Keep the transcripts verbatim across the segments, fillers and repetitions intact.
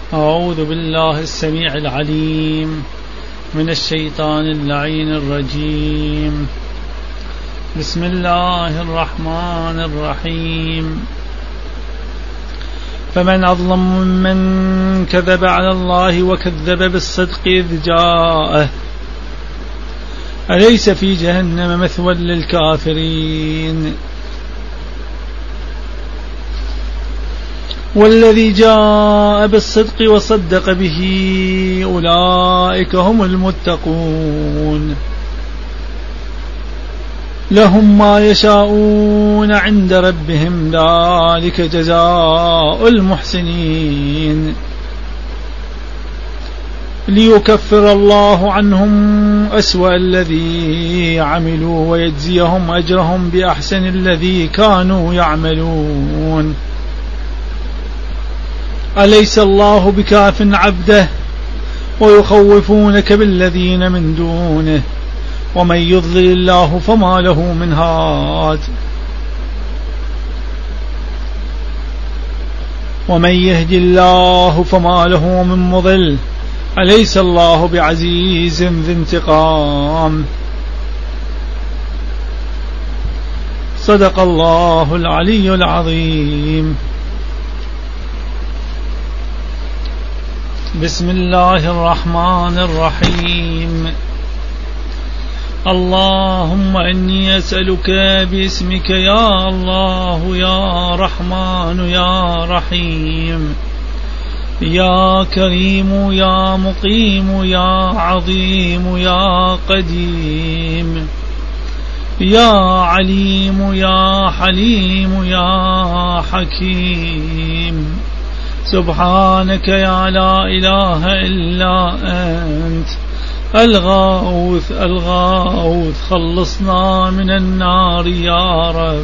أعوذ بالله السميع العليم من الشيطان اللعين الرجيم. بسم الله الرحمن الرحيم. فمن أظلم ممن كذب على الله وكذب بالصدق إذ جاءه أليس في جهنم مثوى للكافرين. والذي جاء بالصدق وصدق به أولئك هم المتقون لهم ما يشاءون عند ربهم ذلك جزاء المحسنين ليكفر الله عنهم أسوأ الذي عملوا ويجزيهم أجرهم بأحسن الذي كانوا يعملون. أليس الله بكاف عبده ويخوفونك بالذين من دونه ومن يضلل الله فما له من هاد ومن يهدي الله فما له من مضل أليس الله بعزيز ذي انتقام. صدق الله العلي العظيم. بسم الله الرحمن الرحيم. اللهم إني أسألك باسمك يا الله يا رحمن يا رحيم يا كريم يا مقيم يا عظيم يا قديم يا عليم يا حليم يا حكيم. سبحانك يا لا إله إلا أنت الغوث الغوث خلصنا من النار يا رب.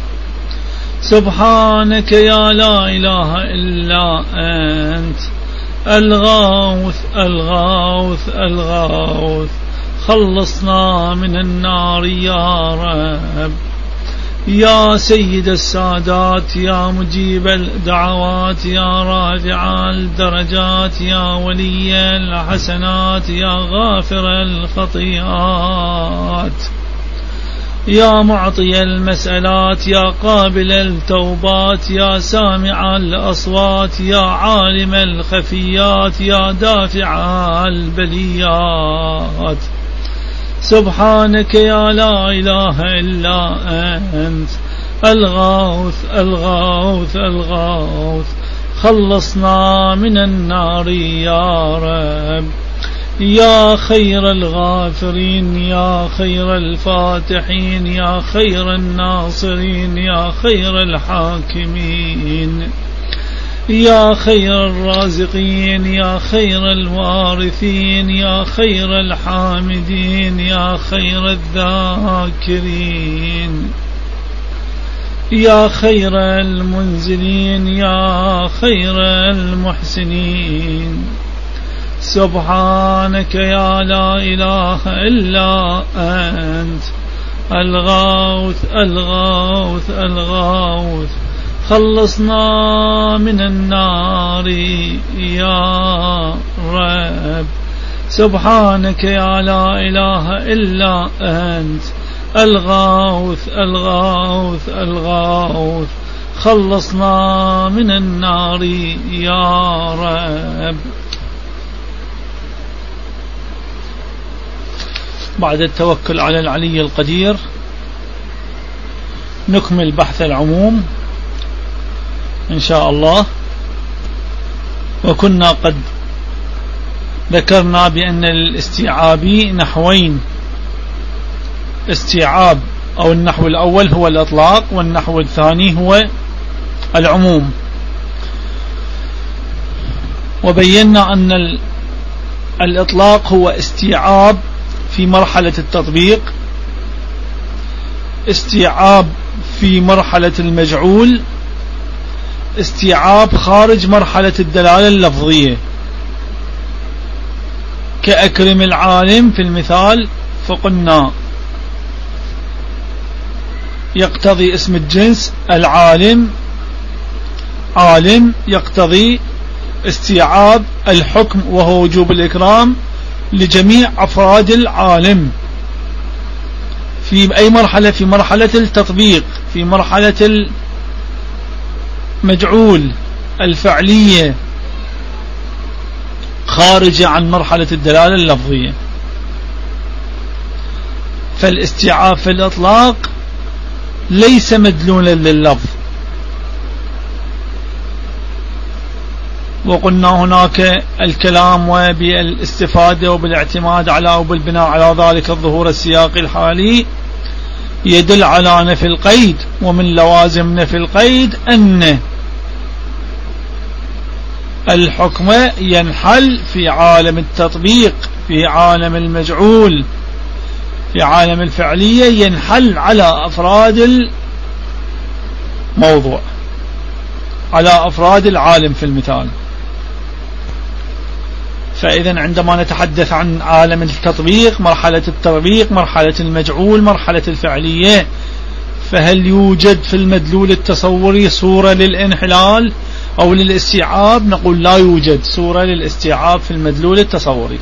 سبحانك يا لا إله إلا أنت الغوث الغوث الغوث خلصنا من النار يا رب. يا سيد السادات يا مجيب الدعوات يا رافع الدرجات يا ولي الحسنات يا غافر الخطيئات يا معطي المسألات يا قابل التوبات يا سامع الأصوات يا عالم الخفيات يا دافع البليات. سبحانك يا لا إله إلا أنت الغوث الغوث الغوث خلصنا من النار يا رب. يا خير الغافرين يا خير الفاتحين يا خير الناصرين يا خير الحاكمين يا خير الرازقين يا خير الوارثين يا خير الحامدين يا خير الذاكرين يا خير المنزلين يا خير المحسنين. سبحانك يا لا إله إلا أنت الغوث الغوث الغوث خلصنا من النار يا رب. سبحانك يا لا إله إلا أنت الغوث الغوث الغوث خلصنا من النار يا رب. بعد التوكل على العلي القدير نكمل بحث العموم إن شاء الله. وكنا قد ذكرنا بأن الاستيعابي نحوين، استيعاب أو النحو الأول هو الإطلاق والنحو الثاني هو العموم. وبينا أن الإطلاق هو استيعاب في مرحلة التطبيق، استيعاب في مرحلة المجعول، استيعاب خارج مرحلة الدلالة اللفظية. كأكرم العالم في المثال فقلنا يقتضي اسم الجنس العالم، عالم يقتضي استيعاب الحكم وهو وجوب الإكرام لجميع أفراد العالم. في أي مرحلة؟ في مرحلة التطبيق، في مرحلة المجعول الفعلية، خارجة عن مرحلة الدلالة اللفظية. فالاستيعاب في الإطلاق ليس مدلولا لللفظ. وقلنا هناك الكلام وبالاستفادة وبالاعتماد على وبالبناء على ذلك الظهور السياقي الحالي يدل على نفي القيد، ومن لوازم نفي القيد أن الحكم ينحل في عالم التطبيق، في عالم المجعول، في عالم الفعلية، ينحل على أفراد الموضوع، على أفراد العالم في المثال. فإذا عندما نتحدث عن عالم التطبيق، مرحلة التطبيق، مرحلة المجعول، مرحلة الفعلية، فهل يوجد في المدلول التصوري صورة للانحلال أو للاستيعاب؟ نقول لا يوجد صورة للاستيعاب في المدلول التصوري.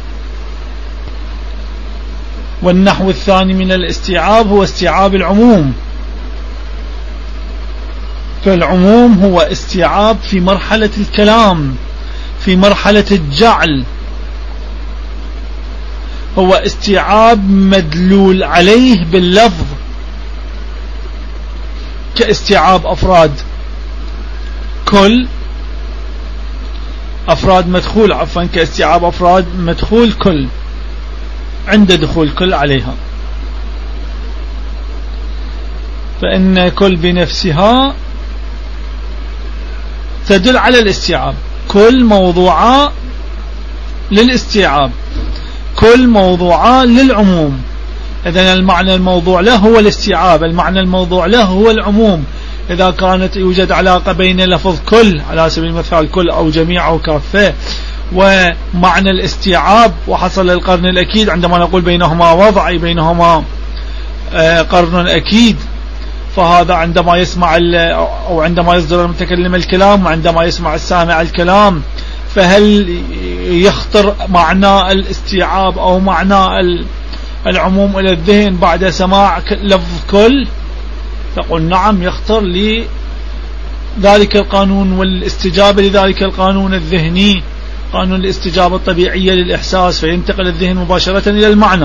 والنحو الثاني من الاستيعاب هو استيعاب العموم. فالعموم هو استيعاب في مرحلة الكلام، في مرحلة الجعل، هو استيعاب مدلول عليه باللفظ، كاستيعاب أفراد كل، أفراد مدخول عفوا كاستيعاب أفراد مدخول كل عند دخول كل عليها. فإن كل بنفسها تدل على الاستيعاب، كل موضوعة للاستيعاب، كل موضوعة للعموم. إذن المعنى الموضوع له هو الاستيعاب، المعنى الموضوع له هو العموم. إذا كانت يوجد علاقة بين لفظ كل على سبيل المثال كل أو جميع أو كافة ومعنى الاستيعاب وحصل القرن الأكيد، عندما نقول بينهما وضع أي بينهما قرن أكيد، فهذا عندما يسمع أو عندما يصدر المتكلم الكلام وعندما يسمع السامع الكلام، فهل يخطر معنى الاستيعاب أو معنى العموم إلى الذهن بعد سماع لفظ كل؟ تقول نعم، يخطر لذلك القانون والاستجابة لذلك القانون الذهني، قانون الاستجابة الطبيعية للإحساس، فينتقل الذهن مباشرة إلى المعنى.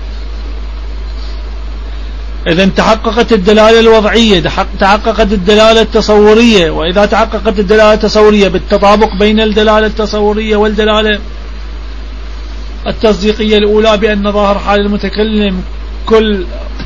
إذن تحققت الدلالة الوضعية، تحققت الدلالة التصورية. وإذا تحققت الدلالة التصورية بالتطابق بين الدلالة التصورية والدلالة التصديقية الأولى، بأن ظاهر حال المتكلم كل،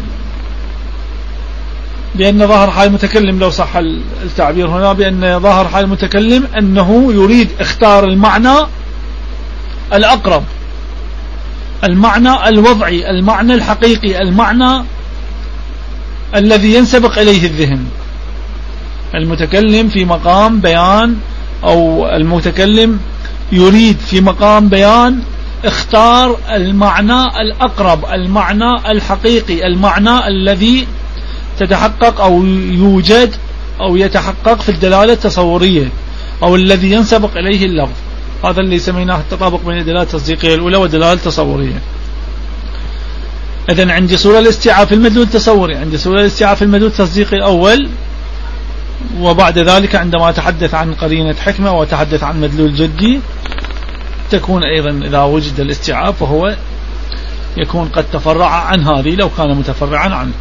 بأن ظاهر حال المتكلم لو صح التعبير هنا، بأن ظاهر حال المتكلم أنه يريد اختار المعنى الأقرب، المعنى الوضعي، المعنى الحقيقي، المعنى الذي ينسبق إليه الذهن. المتكلم في مقام بيان، أو المتكلم يريد في مقام بيان اختار المعنى الأقرب، المعنى الحقيقي، المعنى الذي تتحقق أو يوجد أو يتحقق في الدلالة التصورية، أو الذي ينسبق إليه اللفظ. هذا اللي سميناه التطابق بين الدلالة التصديقية الأولى والدلالة التصورية. إذن عندي صورة الاستيعاب في المدلول التصوري، عندي صورة الاستيعاب في المدلول التصديقي الأول، وبعد ذلك عندما أتحدث عن قرينة حكمة وأتحدث عن مدلول جدي تكون أيضا إذا وجد الاستيعاب فهو يكون قد تفرع عن هذه لو كان متفرعا عنه.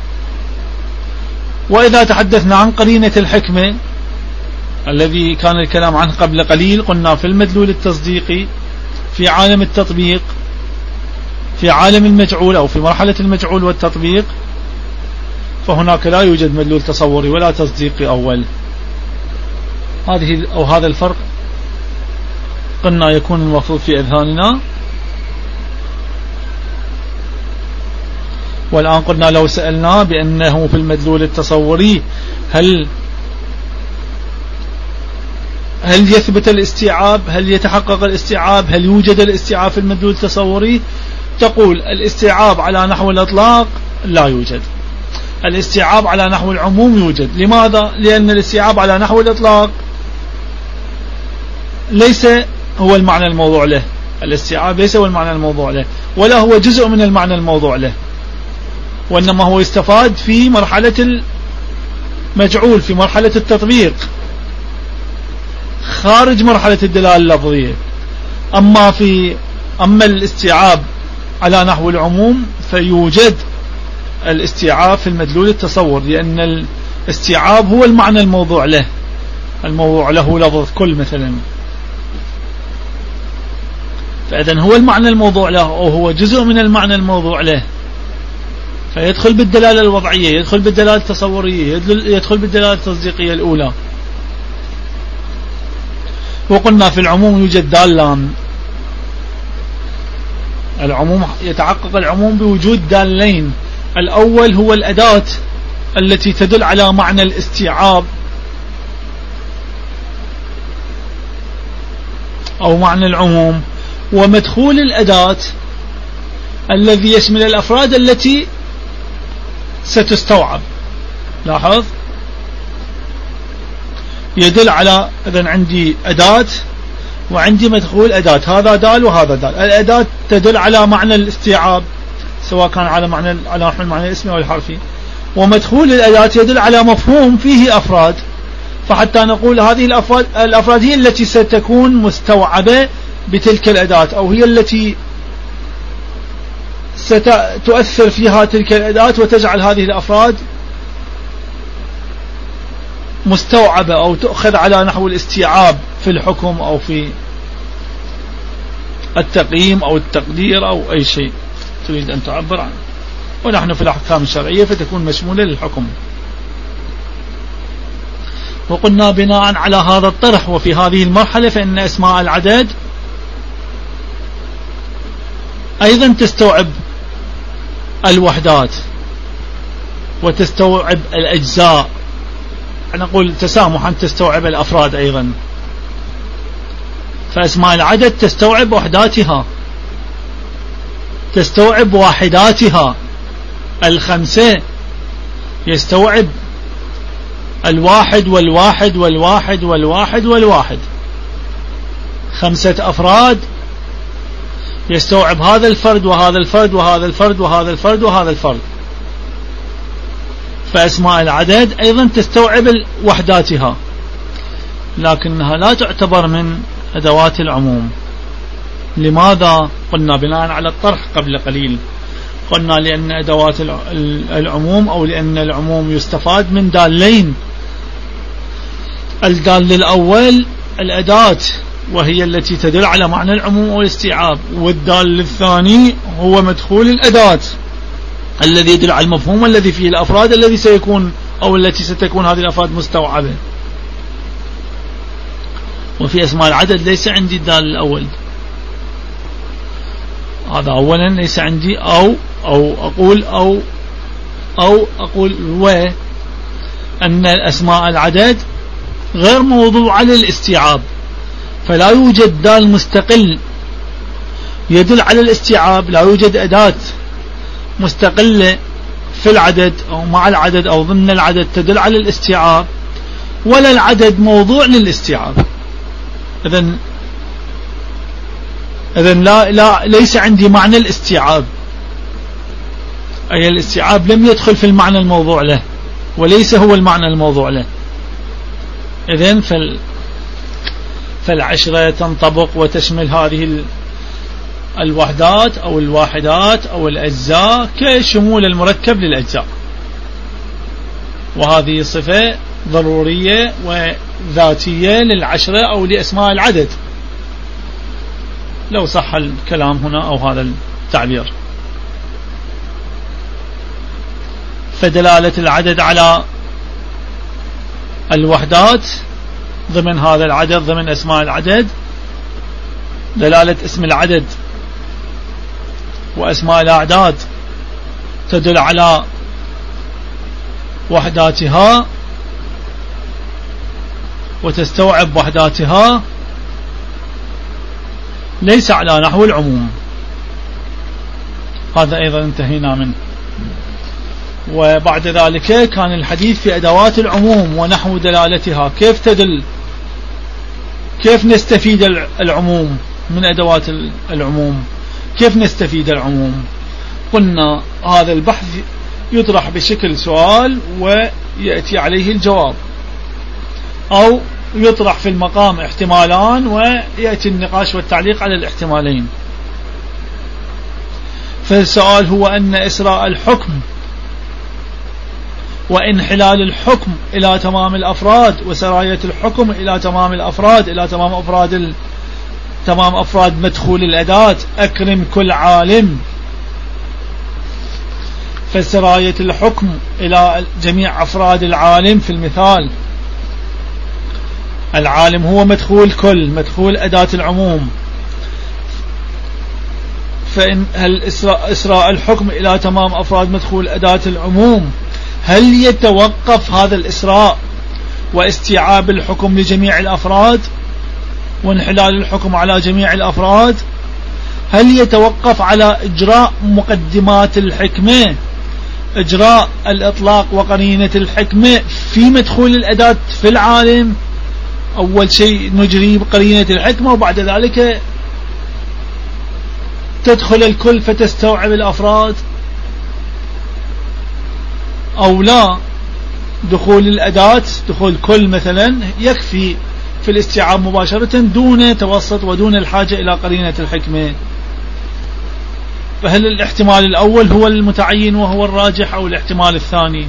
وإذا تحدثنا عن قرينة الحكمة الذي كان الكلام عنه قبل قليل، قلنا في المدلول التصديقي، في عالم التطبيق، في عالم المجعول أو في مرحلة المجعول والتطبيق، فهناك لا يوجد مدلول تصوري ولا تصديقي أول. هذه أو هذا الفرق قلنا يكون المفروض في أذهاننا. والآن قلنا لو سألنا بأنه في المدلول التصوري هل هل يثبت الاستيعاب، هل يتحقق الاستيعاب، هل يوجد الاستيعاب في المدلول التصوري؟ تقول الاستيعاب على نحو الإطلاق لا يوجد، الاستيعاب على نحو العموم يوجد. لماذا؟ لأن الاستيعاب على نحو الإطلاق ليس هو المعنى الموضوع له، الاستيعاب ليس هو المعنى الموضوع له، ولا هو جزء من المعنى الموضوع له، وإنما هو يستفاد في مرحلة المجعول، في مرحلة التطبيق، خارج مرحلة الدلالة اللفظية. أما في أما الاستيعاب على نحو العموم فيوجد الاستيعاب في المدلول التصور، لأن الاستيعاب هو المعنى الموضوع له، الموضوع له لفظ كل مثلا، فإذن هو المعنى الموضوع له أو هو جزء من المعنى الموضوع له، فيدخل بالدلالة الوضعية، يدخل بالدلالة التصورية، يدخل بالدلالة التصديقية الأولى. وقلنا في العموم يوجد دالان، العموم يتحقق العموم بوجود دالين، الأول هو الأداة التي تدل على معنى الاستيعاب أو معنى العموم، ومدخول الأداة الذي يشمل الأفراد التي ستستوعب. لاحظ، يدل على إذن عندي أداة وعندي مدخول أداة، هذا دال وهذا دال. الأداة تدل على معنى الاستيعاب سواء كان على معنى على نحو المعنى الاسمي أو الحرفي، ومدخول الأداة يدل على مفهوم فيه أفراد، فحتى نقول هذه الأفراد, الأفراد هي التي ستكون مستوعبة بتلك الأداة، أو هي التي ستؤثر فيها تلك الأداة وتجعل هذه الأفراد مستوعبة أو تؤخذ على نحو الاستيعاب في الحكم أو في التقييم أو التقدير أو أي شيء تريد أن تعبر عنه. ونحن في الأحكام الشرعية فتكون مشمولة للحكم. وقلنا بناء على هذا الطرح وفي هذه المرحلة فإن أسماء العدد أيضا تستوعب الوحدات وتستوعب الأجزاء، نقول تسامحا تستوعب الأفراد أيضا. فأسماء العدد تستوعب وحداتها، تستوعب واحداتها، الخمسة يستوعب الواحد والواحد والواحد والواحد والواحد، خمسة أفراد يستوعب هذا الفرد وهذا الفرد وهذا الفرد وهذا الفرد وهذا الفرد. فأسماء العدد أيضا تستوعب وحداتها، لكنها لا تعتبر من أدوات العموم. لماذا؟ قلنا بناء على الطرح قبل قليل، قلنا لأن أدوات العموم أو لأن العموم يستفاد من دالين. الدال الأول الأداة وهي التي تدل على معنى العموم أو الاستيعاب، والدال الثاني هو مدخول الأداة الذي يدل على المفهوم الذي فيه الأفراد الذي سيكون أو التي ستكون هذه الأفراد مستوعبة. وفي أسماء العدد ليس عندي الدال الأول، هذا أولا ليس عندي، أو أو أقول أو أو أقول و أن الأسماء العدد غير موضوعة للاستيعاب، فلا يوجد دال مستقل يدل على الاستيعاب، لا يوجد أداة مستقلة في العدد أو مع العدد أو ضمن العدد تدل على الاستيعاب، ولا العدد موضوع للاستيعاب. إذن إذن لا لا ليس عندي معنى الاستيعاب، أي الاستيعاب لم يدخل في المعنى الموضوع له وليس هو المعنى الموضوع له. إذن فال فالعشرة تنطبق وتشمل هذه الوحدات أو الواحدات أو الأجزاء كشمول المركب للأجزاء، وهذه صفة ضرورية وذاتية للعشرة أو لأسماء العدد لو صح الكلام هنا أو هذا التعبير. فدلالة العدد على الوحدات ضمن هذا العدد ضمن أسماء العدد، دلالة اسم العدد وأسماء الأعداد تدل على وحداتها وتستوعب وحداتها، ليس على نحو العموم. هذا أيضا انتهينا منه. وبعد ذلك كان الحديث في أدوات العموم ونحو دلالتها، كيف تدل كيف نستفيد العموم من أدوات العموم؟ كيف نستفيد العموم؟ قلنا هذا البحث يطرح بشكل سؤال ويأتي عليه الجواب، أو يطرح في المقام احتمالان ويأتي النقاش والتعليق على الاحتمالين. فالسؤال هو أن إسراء الحكم وانحلال الحكم إلى تمام الأفراد وسراية الحكم إلى تمام الأفراد إلى تمام أفراد ال... تمام أفراد مدخول الأداة، أكرم كل عالم، فسراية الحكم إلى جميع أفراد العالم. في المثال العالم هو مدخول كل، مدخول أداة العموم، فإن هل إسراء, إسراء الحكم إلى تمام أفراد مدخول أداة العموم، هل يتوقف هذا الإسراء واستيعاب الحكم لجميع الأفراد وانحلال الحكم على جميع الأفراد؟ هل يتوقف على إجراء مقدمات الحكمة، إجراء الإطلاق وقرينة الحكمة في مدخول الأداة في العالم؟ أول شيء نجري بقرينة الحكمة وبعد ذلك تدخل الكل فتستوعب الأفراد، أو لا، دخول الأداة دخول كل مثلا يكفي في الاستيعاب مباشرة دون توسط ودون الحاجة إلى قرينة الحكمة؟ فهل الاحتمال الأول هو المتعين وهو الراجح أو الاحتمال الثاني؟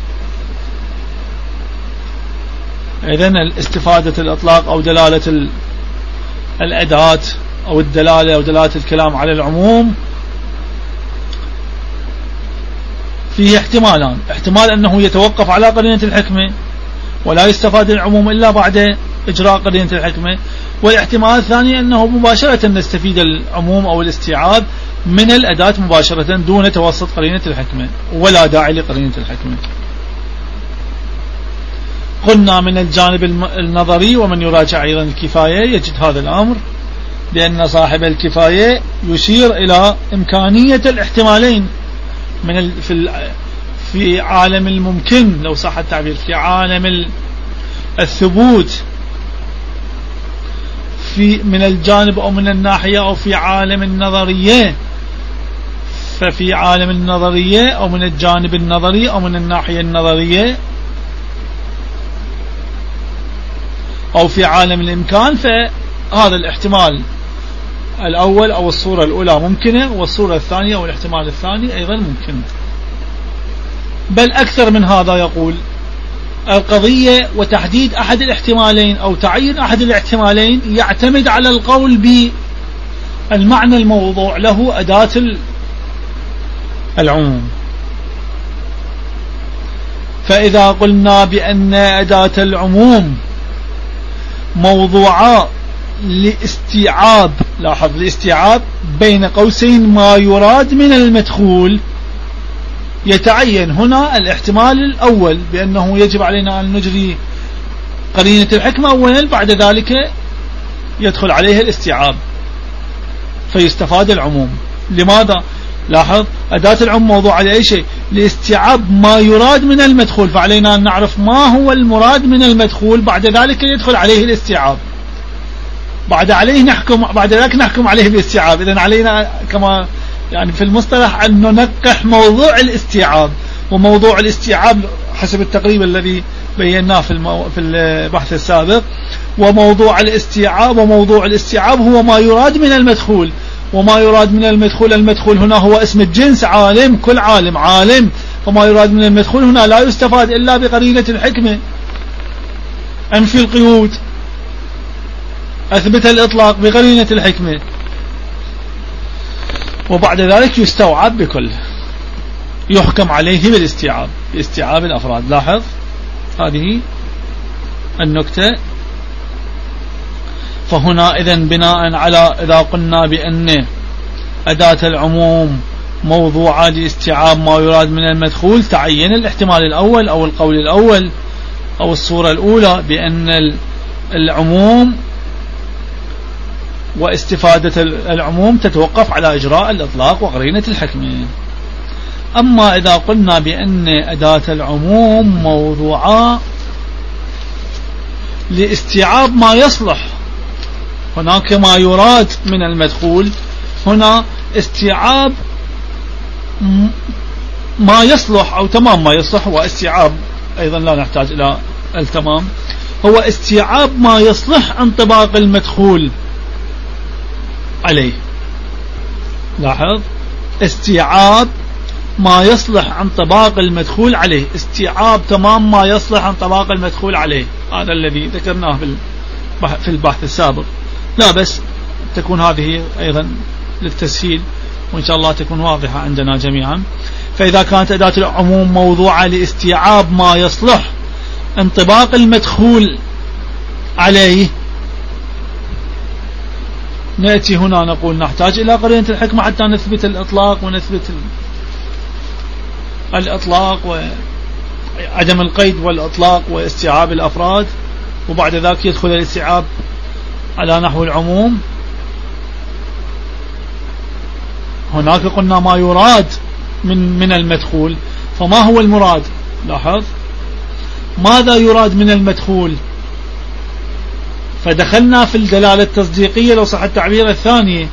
إذن الاستفادة الإطلاق أو دلالة الأداة أو الدلالة أو دلالة الكلام على العموم فيه احتمالان: احتمال أنه يتوقف على قرينة الحكمة ولا يستفاد العموم إلا بعد إجراء قرينة الحكمة، والاحتمال الثاني أنه مباشرة نستفيد العموم أو الاستيعاب من الأداة مباشرة دون توسط قرينة الحكمة ولا داعي لقرينة الحكمة. قلنا من الجانب النظري ومن يراجع أيضا الكفاية يجد هذا الأمر، لأن صاحب الكفاية يشير إلى إمكانية الاحتمالين من في في عالم الممكن لو صح التعبير، في عالم الثبوت في من الجانب أو من الناحية، أو في عالم النظرية، ففي عالم النظرية أو من الجانب النظري أو من الناحية النظرية أو في عالم الإمكان، فهذا الاحتمال الأول أو الصورة الأولى ممكنة، والصورة الثانية أو الاحتمال الثاني أيضا ممكن. بل أكثر من هذا، يقول القضية وتحديد أحد الاحتمالين أو تعيين أحد الاحتمالين يعتمد على القول بالمعنى الموضوع له أداة العموم. فإذا قلنا بأن أداة العموم موضوعة لاستيعاب، لاحظ، لاستيعاب بين قوسين ما يراد من المدخول، يتعين هنا الاحتمال الأول بأنه يجب علينا أن نجري قرينة الحكمة أولا، بعد ذلك يدخل عليها الاستيعاب فيستفاد العموم. لماذا؟ لاحظ، أداة العموم موضوعة لأي شيء؟ لاستيعاب ما يراد من المدخول، فعلينا أن نعرف ما هو المراد من المدخول، بعد ذلك يدخل عليه الاستيعاب، بعد عليه نحكم بعد ذلك نحكم عليه بالاستيعاب. إذن علينا كما يعني في المصطلح أن ننقح موضوع الاستيعاب، وموضوع الاستيعاب حسب التقريب الذي بيناه في المو... في البحث السابق، وموضوع الاستيعاب وموضوع الاستيعاب هو ما يراد من المدخول، وما يراد من المدخول، المدخول هنا هو اسم الجنس عالم، كل عالم عالم، وما يراد من المدخول هنا لا يستفاد إلا بقرينة الحكمة. أنفي القيود، أثبت الإطلاق بقرينة الحكمة، وبعد ذلك يستوعب بكل، يحكم عليه بالاستيعاب، باستيعاب الأفراد. لاحظ هذه النكتة. فهنا إذن بناء على إذا قلنا بأن أداة العموم موضوعة لاستيعاب ما يراد من المدخول، تعين الاحتمال الأول أو القول الأول أو الصورة الأولى بأن العموم واستفادة العموم تتوقف على إجراء الإطلاق وقرينة الحكمة. أما إذا قلنا بأن أداة العموم موضوعة لاستيعاب ما يصلح هناك ما يراد من المدخول، هنا استيعاب ما يصلح أو تمام ما يصلح، واستيعاب أيضا لا نحتاج إلى التمام، هو استيعاب ما يصلح انطباق المدخول عليه. لاحظ، استيعاب ما يصلح انطباق المدخول عليه، استيعاب تمام ما يصلح انطباق المدخول عليه، هذا الذي ذكرناه في البحث السابق. لا بس تكون هذه أيضا للتسهيل، وإن شاء الله تكون واضحة عندنا جميعا. فإذا كانت أداة العموم موضوعة لاستيعاب ما يصلح انطباق المدخول عليه، نأتي هنا نقول نحتاج إلى قرينة الحكمة حتى نثبت الإطلاق ونثبت الإطلاق وعدم القيد والإطلاق واستيعاب الأفراد، وبعد ذلك يدخل الاستيعاب على نحو العموم. هناك قلنا ما يراد من من المدخول، فما هو المراد؟ لاحظ، ماذا يراد من المدخول؟ فدخلنا في الدلالة التصديقية لو صح التعبير الثاني،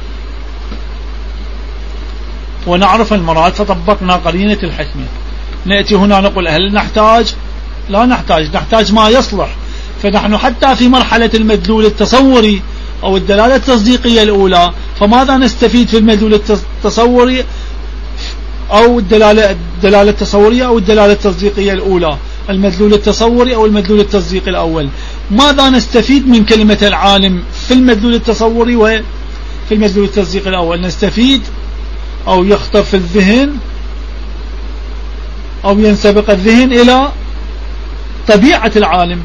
ونعرف المراد فطبقنا قرينة الحكمة. نأتي هنا نقول هل نحتاج؟ لا نحتاج، نحتاج ما يصلح. فنحن حتى في مرحلة المدلول التصوري أو الدلالة التصديقية الأولى، فماذا نستفيد في المدلول التصوري أو الدلالة الدلالة التصورية أو الدلالة التصديقية الأولى، المدلول التصوري أو المدلول التصديقي الأول؟ ماذا نستفيد من كلمة العالم في المدلول التصوري وفي المدلول التصديقي الأول؟ نستفيد أو يخطر في الذهن أو ينسبق الذهن إلى طبيعة العالم،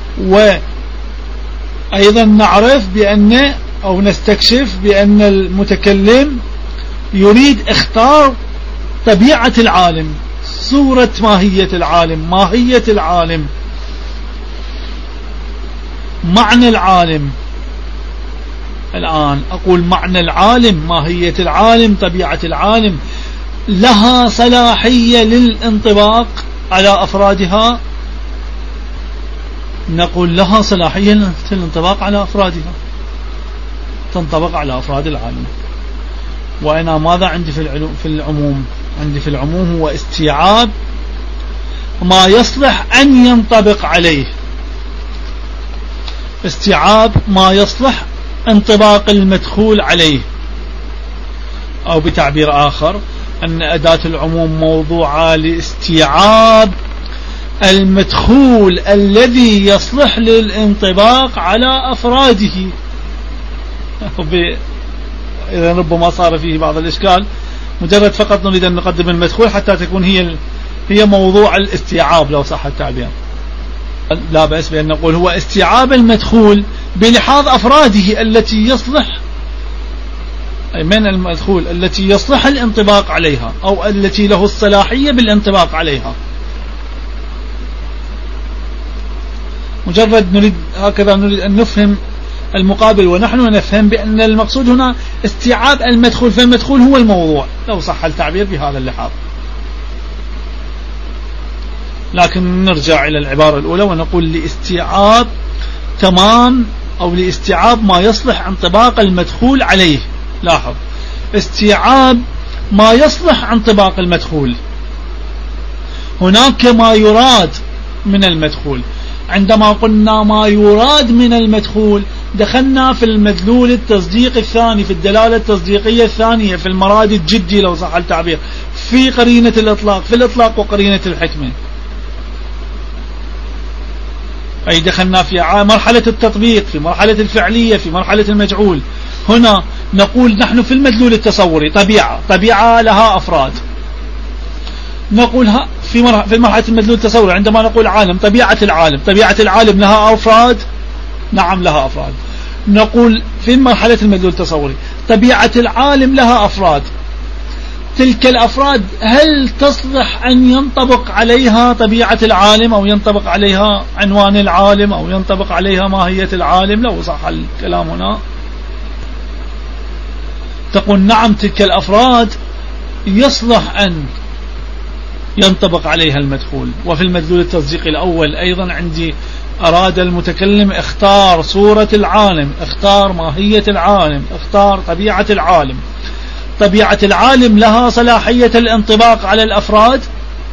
وأيضا نعرف بأن أو نستكشف بأن المتكلم يريد اختار طبيعة العالم، صورة ماهية العالم، ماهية العالم، معنى العالم. الآن أقول معنى العالم، ماهية العالم، طبيعة العالم، لها صلاحية للانطباق على أفرادها؟ نقول لها صلاحية للانطباق على أفرادها، تنطبق على أفراد العالم. وأنا ماذا عندي في في العموم؟ عندي في العموم هو استيعاب ما يصلح أن ينطبق عليه، استيعاب ما يصلح انطباق المدخول عليه، أو بتعبير آخر أن أداة العموم موضوعة لاستيعاب المدخول الذي يصلح للانطباق على أفراده. إذا ربما صار فيه بعض الإشكال، مجرد فقط نريد أن نقدم المدخول حتى تكون هي هي موضوع الاستيعاب لو صح التعبير. لا بأس بأن نقول هو استيعاب المدخول بلحاظ أفراده التي يصلح، أي من المدخول التي يصلح الانطباق عليها أو التي له الصلاحية بالانطباق عليها. مجرد نريد هكذا نريد أن نفهم المقابل، ونحن نفهم بأن المقصود هنا استيعاب المدخول، فالمدخول هو الموضوع لو صح التعبير بهذا اللحاظ. لكن نرجع إلى العبارة الأولى ونقول لاستيعاب تمام أو لاستيعاب ما يصلح انطباق المدخول عليه. لاحظ، استيعاب ما يصلح انطباق المدخول. هناك ما يراد من المدخول. عندما قلنا ما يراد من المدخول دخلنا في المدلول التصديق الثاني، في الدلالة التصديقية الثانية، في المراد الجدي لو صح التعبير، في قرينة الإطلاق، في الإطلاق وقرينة الحكمة، أي دخلنا في مرحلة التطبيق، في مرحلة الفعلية، في مرحلة المجعول. هنا نقول نحن في المدلول التصوري طبيعة، طبيعة لها أفراد. نقول في مرحلة في مرحلة المدلول التصوري عندما نقول عالم، طبيعة العالم، طبيعة العالم لها أفراد؟ نعم لها أفراد. نقول في مرحلة المدلول التصوري طبيعة العالم لها أفراد، تلك الأفراد هل تصلح أن ينطبق عليها طبيعة العالم أو ينطبق عليها عنوان العالم أو ينطبق عليها ماهية العالم لو صح الكلام هنا؟ تقول نعم تلك الأفراد يصلح أن ينطبق عليها المدخول. وفي المدلول التصديقي الأول أيضا عندي أراد المتكلم اختار صورة العالم، اختار ماهية العالم، اختار طبيعة العالم. طبيعة العالم لها صلاحية الانطباق على الأفراد.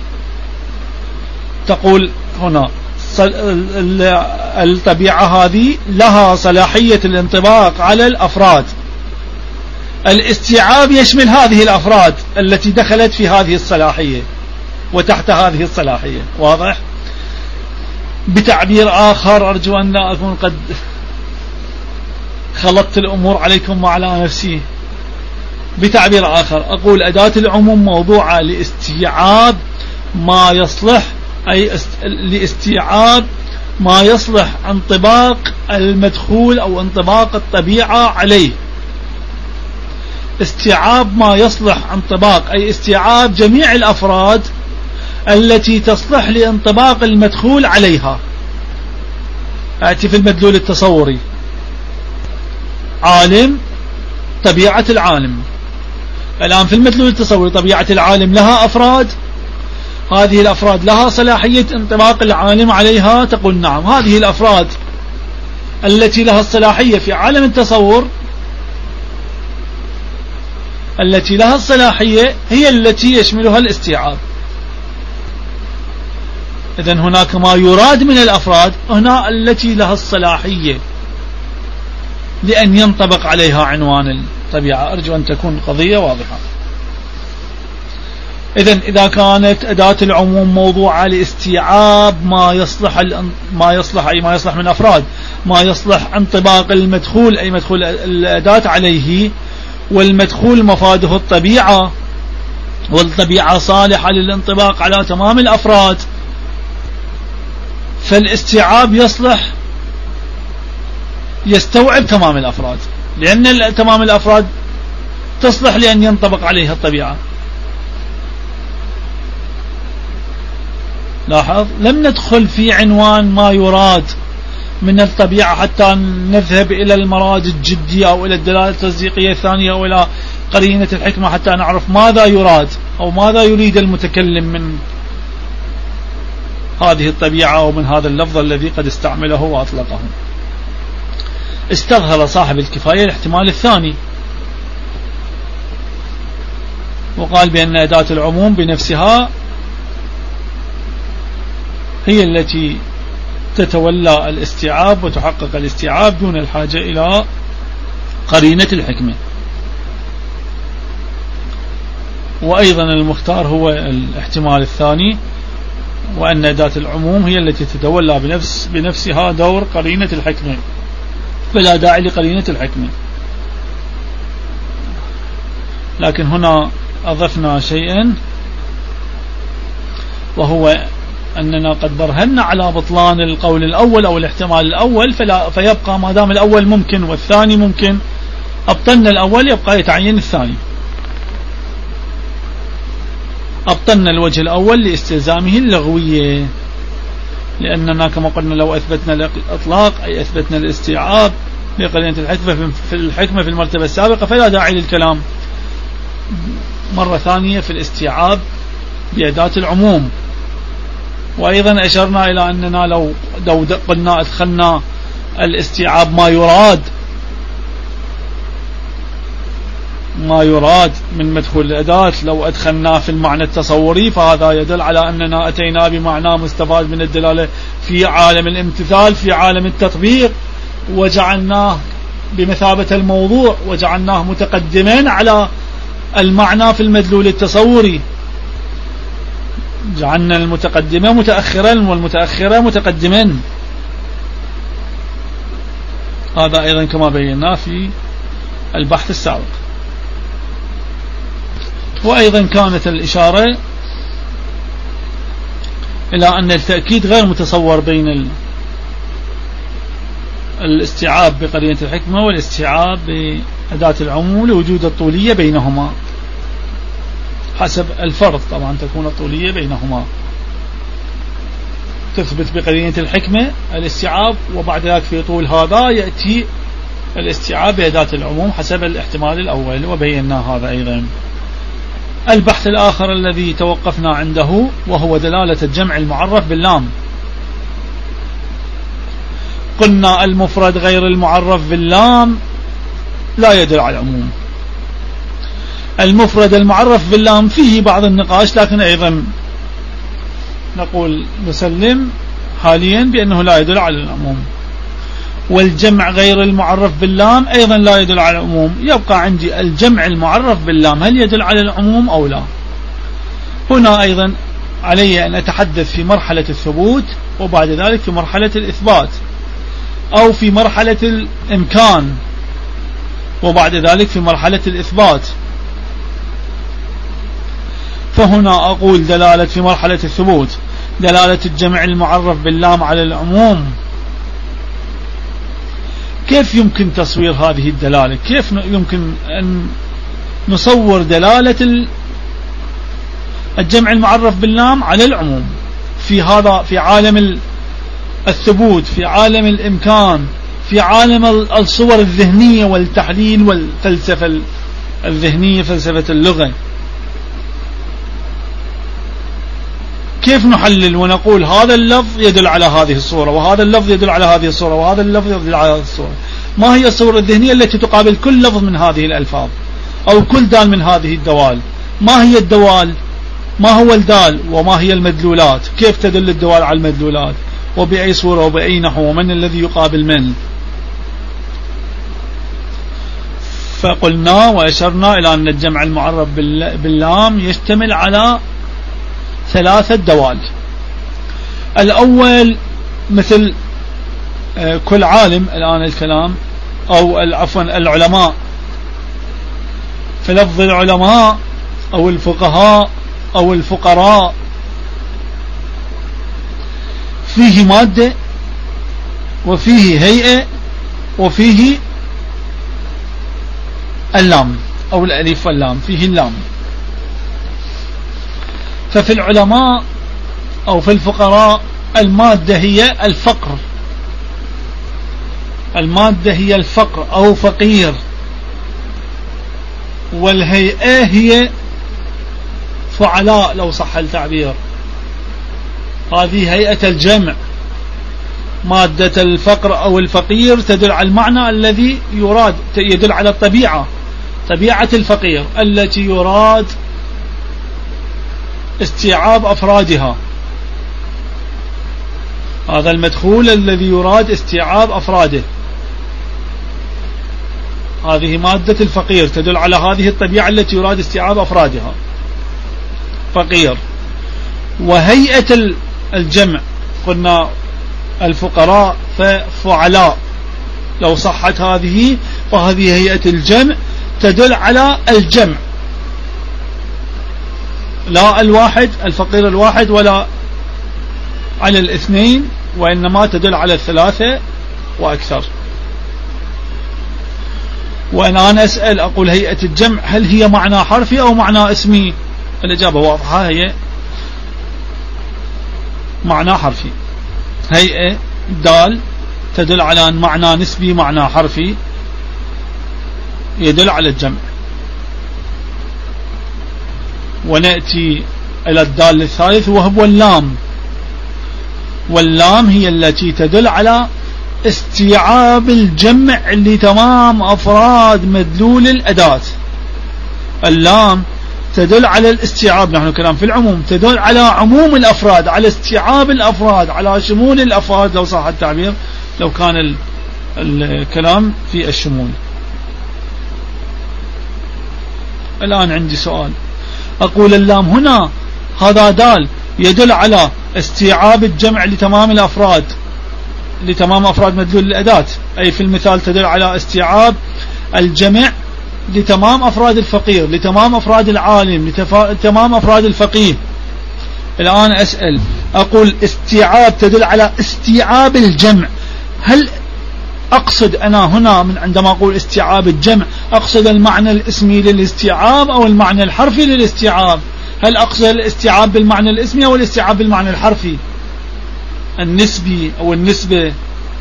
تقول هنا الطبيعة هذه لها صلاحية الانطباق على الأفراد. الاستيعاب يشمل هذه الأفراد التي دخلت في هذه الصلاحية وتحت هذه الصلاحية. واضح؟ بتعبير آخر، أرجو أن لا أكون قد خلطت الأمور عليكم وعلى نفسي. بتعبير آخر أقول أداة العموم موضوعة لاستيعاب ما يصلح، أي لاستيعاب ما يصلح انطباق المدخول أو انطباق الطبيعة عليه. استيعاب ما يصلح انطباق، أي استيعاب جميع الأفراد التي تصلح لانطباق المدخول عليها. أتي في المدلول التصوري، عالم، طبيعة العالم. الآن في المدلول التصوري طبيعة العالم لها أفراد، هذه الأفراد لها صلاحية انطباق العالم عليها. تقول نعم، هذه الأفراد التي لها الصلاحية في عالم التصور، التي لها الصلاحية هي التي يشملها الاستيعاب. إذن هناك ما يراد من الأفراد هنا التي لها الصلاحية لأن ينطبق عليها عنوان الطبيعة. أرجو أن تكون القضية واضحة. إذن إذا كانت أداة العموم موضوعة لاستيعاب ما يصلح ما يصلح أي ما يصلح من أفراد، ما يصلح انطباق المدخول أي مدخول الأداة عليه، والمدخول مفاده الطبيعة، والطبيعة صالحة للانطباق على تمام الأفراد، فالاستيعاب يصلح يستوعب تمام الأفراد، لأن تمام الأفراد تصلح لأن ينطبق عليها الطبيعة. لاحظ، لم ندخل في عنوان ما يراد من الطبيعة حتى نذهب إلى المراد الجدية أو إلى الدلالة التصديقية الثانية أو إلى قرينة الحكمة حتى نعرف ماذا يراد أو ماذا يريد المتكلم من هذه الطبيعة أو من هذا اللفظ الذي قد استعمله وأطلقه. استظهر صاحب الكفاية الاحتمال الثاني وقال بأن أداة العموم بنفسها هي التي تتولى الاستيعاب وتحقق الاستيعاب دون الحاجة إلى قرينة الحكمة. وأيضا المختار هو الاحتمال الثاني، وأن أداة العموم هي التي تتولى بنفس بنفسها دور قرينة الحكمة، فلا داعي لقرينة الحكمة. لكن هنا أضفنا شيئا، وهو أننا قد برهنا على بطلان القول الأول أو الاحتمال الأول، فلا فيبقى ما دام الأول ممكن والثاني ممكن، أبطلنا الأول يبقى يتعين الثاني. أبطلنا الوجه الأول لاستلزامه اللغوية، لأننا كما قلنا لو أثبتنا الإطلاق أي أثبتنا الاستيعاب بقرينة الحكمة في الحكمة في المرتبة السابقة، فلا داعي للكلام مرة ثانية في الاستيعاب بأداة العموم. وأيضا أشرنا إلى أننا لو لو قلنا أدخلنا الاستيعاب ما يراد ما يراد من مدخول الأداة، لو أدخلناه في المعنى التصوري فهذا يدل على أننا أتينا بمعنى مستفاد من الدلالة في عالم الامتثال في عالم التطبيق، وجعلناه بمثابة الموضوع وجعلناه متقدما على المعنى في المدلول التصوري. جعلنا المتقدمة متأخرا والمتأخرة متقدما. هذا أيضا كما بينا في البحث السابق. وأيضا كانت الإشارة إلى أن التأكيد غير متصور بين الاستيعاب بقرينة الحكمة والاستيعاب بأداة العموم لوجود الطولية بينهما. حسب الفرض طبعا تكون الطولية بينهما، تثبت بقرينة الحكمة الاستيعاب، وبعد ذلك في طول هذا يأتي الاستيعاب بأداة العموم حسب الاحتمال الأول، وبينا هذا أيضا. البحث الآخر الذي توقفنا عنده وهو دلالة الجمع المعرف باللام. قلنا المفرد غير المعرف باللام لا يدل على العموم. المفرد المعرف باللام فيه بعض النقاش، لكن أيضا نقول نسلم حاليا بأنه لا يدل على العموم. والجمع غير المعرف باللام أيضا لا يدل على العموم. يبقى عندي الجمع المعرف باللام، هل يدل على العموم أو لا؟ هنا أيضا علي أن أتحدث في مرحلة الثبوت، وبعد ذلك في مرحلة الإثبات، أو في مرحلة الإمكان وبعد ذلك في مرحلة الإثبات. فهنا أقول دلالة في مرحلة الثبوت دلالة الجمع المعرف باللام على العموم. كيف يمكن تصوير هذه الدلالة؟ كيف يمكن أن نصور دلالة الجمع المعرف باللام على العموم في هذا في عالم الثبوت، في عالم الإمكان، في عالم الصور الذهنية والتحليل والفلسفة الذهنية، فلسفة اللغة؟ كيف نحلل ونقول هذا اللفظ يدل على هذه الصورة، وهذا اللفظ يدل على هذه الصورة، وهذا اللفظ يدل على هذه الصورة؟ ما هي الصورة الذهنية التي تقابل كل لفظ من هذه الألفاظ أو كل دال من هذه الدوال؟ ما هي الدوال؟ ما هو الدال؟ وما هي المدلولات؟ كيف تدل الدوال على المدلولات؟ وبأي صورة وبأي نحو؟ ومن الذي يقابل من؟ فقلنا وأشرنا إلى أن الجمع المعرف باللام يشتمل على ثلاثة دوال. الأول مثل كل عالم الآن الكلام أو عفوا العلماء، فلفظ العلماء أو الفقهاء أو الفقراء فيه مادة وفيه هيئة وفيه اللام أو الألف واللام، فيه اللام. ففي العلماء أو في الفقراء المادة هي الفقر، المادة هي الفقر أو فقير، والهيئة هي فعلاء لو صح التعبير. هذه هيئة الجمع. مادة الفقر أو الفقير تدل على المعنى الذي يراد، يدل على الطبيعة، طبيعة الفقير التي يراد استيعاب أفرادها. هذا المدخول الذي يراد استيعاب أفراده. هذه مادة الفقير تدل على هذه الطبيعة التي يراد استيعاب أفرادها، فقير. وهيئة الجمع قلنا الفقراء ففعلاء لو صحت هذه، فهذه هيئة الجمع تدل على الجمع، لا الواحد الفقير الواحد ولا على الاثنين، وإنما تدل على الثلاثة وأكثر. وأنا أنا أسأل أقول هيئة الجمع هل هي معنى حرفي أو معنى اسمي؟ الإجابة واضحة، هي معنى حرفي. هيئة دال تدل على معنى نسبي، معنى حرفي يدل على الجمع. ونأتي إلى الدال الثالث وهو اللام. واللام هي التي تدل على استيعاب الجمع لتمام أفراد مدلول الأداة. اللام تدل على الاستيعاب، نحن كلام في العموم، تدل على عموم الأفراد، على استيعاب الأفراد، على شمول الأفراد لو صح التعبير، لو كان الكلام في الشمول. الآن عندي سؤال، أقول اللام هنا هذا دال يدل على استيعاب الجمع لتمام الأفراد، لتمام أفراد مدلول الأداة، أي في المثال تدل على استيعاب الجمع لتمام أفراد الفقير، لتمام أفراد العالم، لتمام أفراد الفقيه. الآن أسأل أقول استيعاب تدل على استيعاب الجمع، هل أقصد أنا هنا من عندما أقول استيعاب الجمع أقصد المعنى الاسمي للاستيعاب أو المعنى الحرفي للاستيعاب؟ هل أقصد الاستيعاب بالمعنى الاسمي أو الاستيعاب بالمعنى الحرفي النسبي أو النسبة؟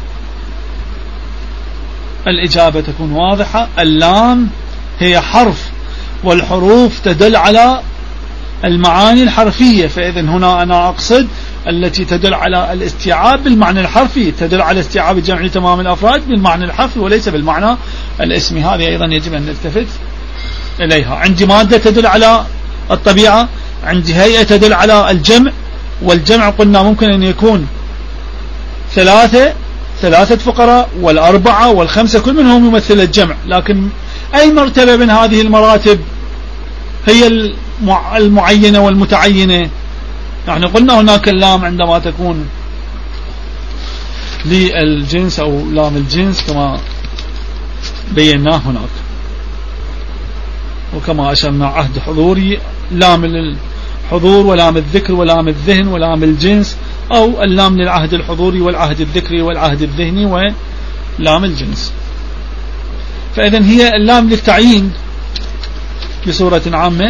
الإجابة تكون واضحة، اللام هي حرف، والحروف تدل على المعاني الحرفية، فإذن هنا أنا أقصد التي تدل على الاستيعاب بالمعنى الحرفي، تدل على استيعاب جمع تمام الأفراد بالمعنى الحرفي وليس بالمعنى الاسمي. هذه أيضا يجب أن نلتفت إليها. عندي مادة تدل على الطبيعة، عندي هيئة تدل على الجمع، والجمع قلنا ممكن أن يكون ثلاثة ثلاثة فقراء والأربعة والخمسة كل منهم يمثل الجمع، لكن أي مرتبة من هذه المراتب هي المعينة والمتعينة؟ يعني قلنا هناك اللام عندما تكون للجنس أو لام الجنس كما بيناه هناك، وكما أشرنا عهد حضوري، لام الحضور ولام الذكر ولام الذهن ولام الجنس، أو اللام للعهد الحضوري والعهد الذكري والعهد الذهني ولام الجنس. فإذن هي اللام للتعيين بصورة عامة.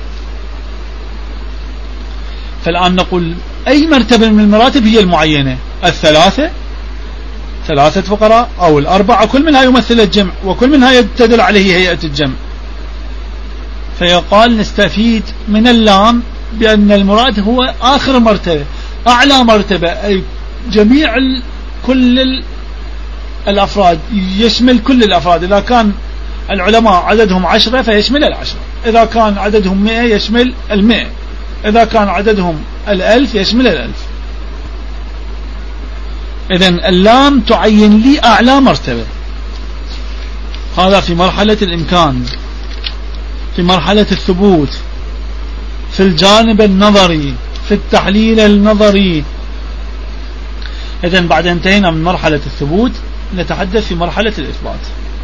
فالآن نقول أي مرتبة من المراتب هي المعينة، الثلاثة ثلاثة فقراء أو الأربعة كل منها يمثل الجمع وكل منها تدل عليه هيئة الجمع. فيقال نستفيد من اللام بأن المراد هو آخر مرتبة، أعلى مرتبة، أي جميع كل الأفراد، يشمل كل الأفراد. إذا كان العلماء عددهم عشرة فيشمل العشرة، إذا كان عددهم مئة يشمل المئة، إذا كان عددهم الألف يشمل الألف. إذن اللام تعين لي أعلى مرتبة. هذا في مرحلة الإمكان، في مرحلة الثبوت، في الجانب النظري، في التحليل النظري. إذن بعد انتهينا من مرحلة الثبوت نتحدث في مرحلة الإثبات.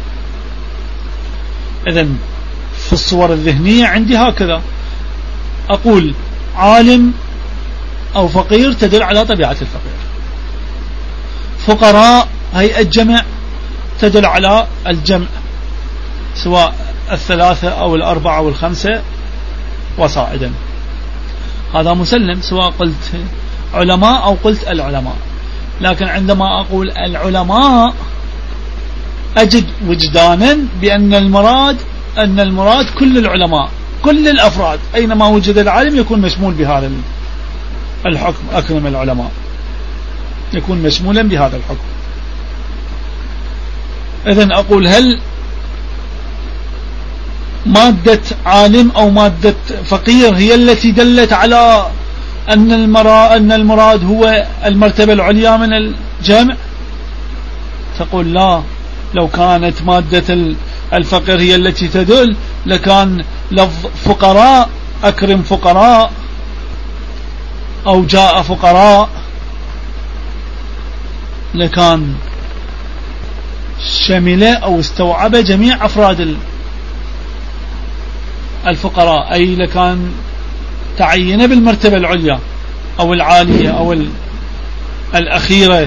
إذن في الصور الذهنية عندي هكذا، أقول عالم أو فقير تدل على طبيعة الفقير، فقراء هيئة جمع تدل على الجمع سواء الثلاثة أو الأربعة أو الخمسة وصاعدا. هذا مسلم سواء قلت علماء أو قلت العلماء. لكن عندما أقول العلماء أجد وجدانا بأن المراد أن المراد كل العلماء، كل الأفراد، أينما وجد العالم يكون مشمول بهذا الحكم. أكرم العلماء يكون مشمولا بهذا الحكم. إذن أقول هل مادة عالم أو مادة فقير هي التي دلت على أن المراد أن المراد هو المرتبة العليا من الجمع؟ تقول لا، لو كانت مادة الفقير هي التي تدل لكان لفظ فقراء، أكرم فقراء أو جاء فقراء، لكان شمل أو استوعب جميع أفراد الفقراء، أي لكان تعين بالمرتبة العليا أو العالية أو الأخيرة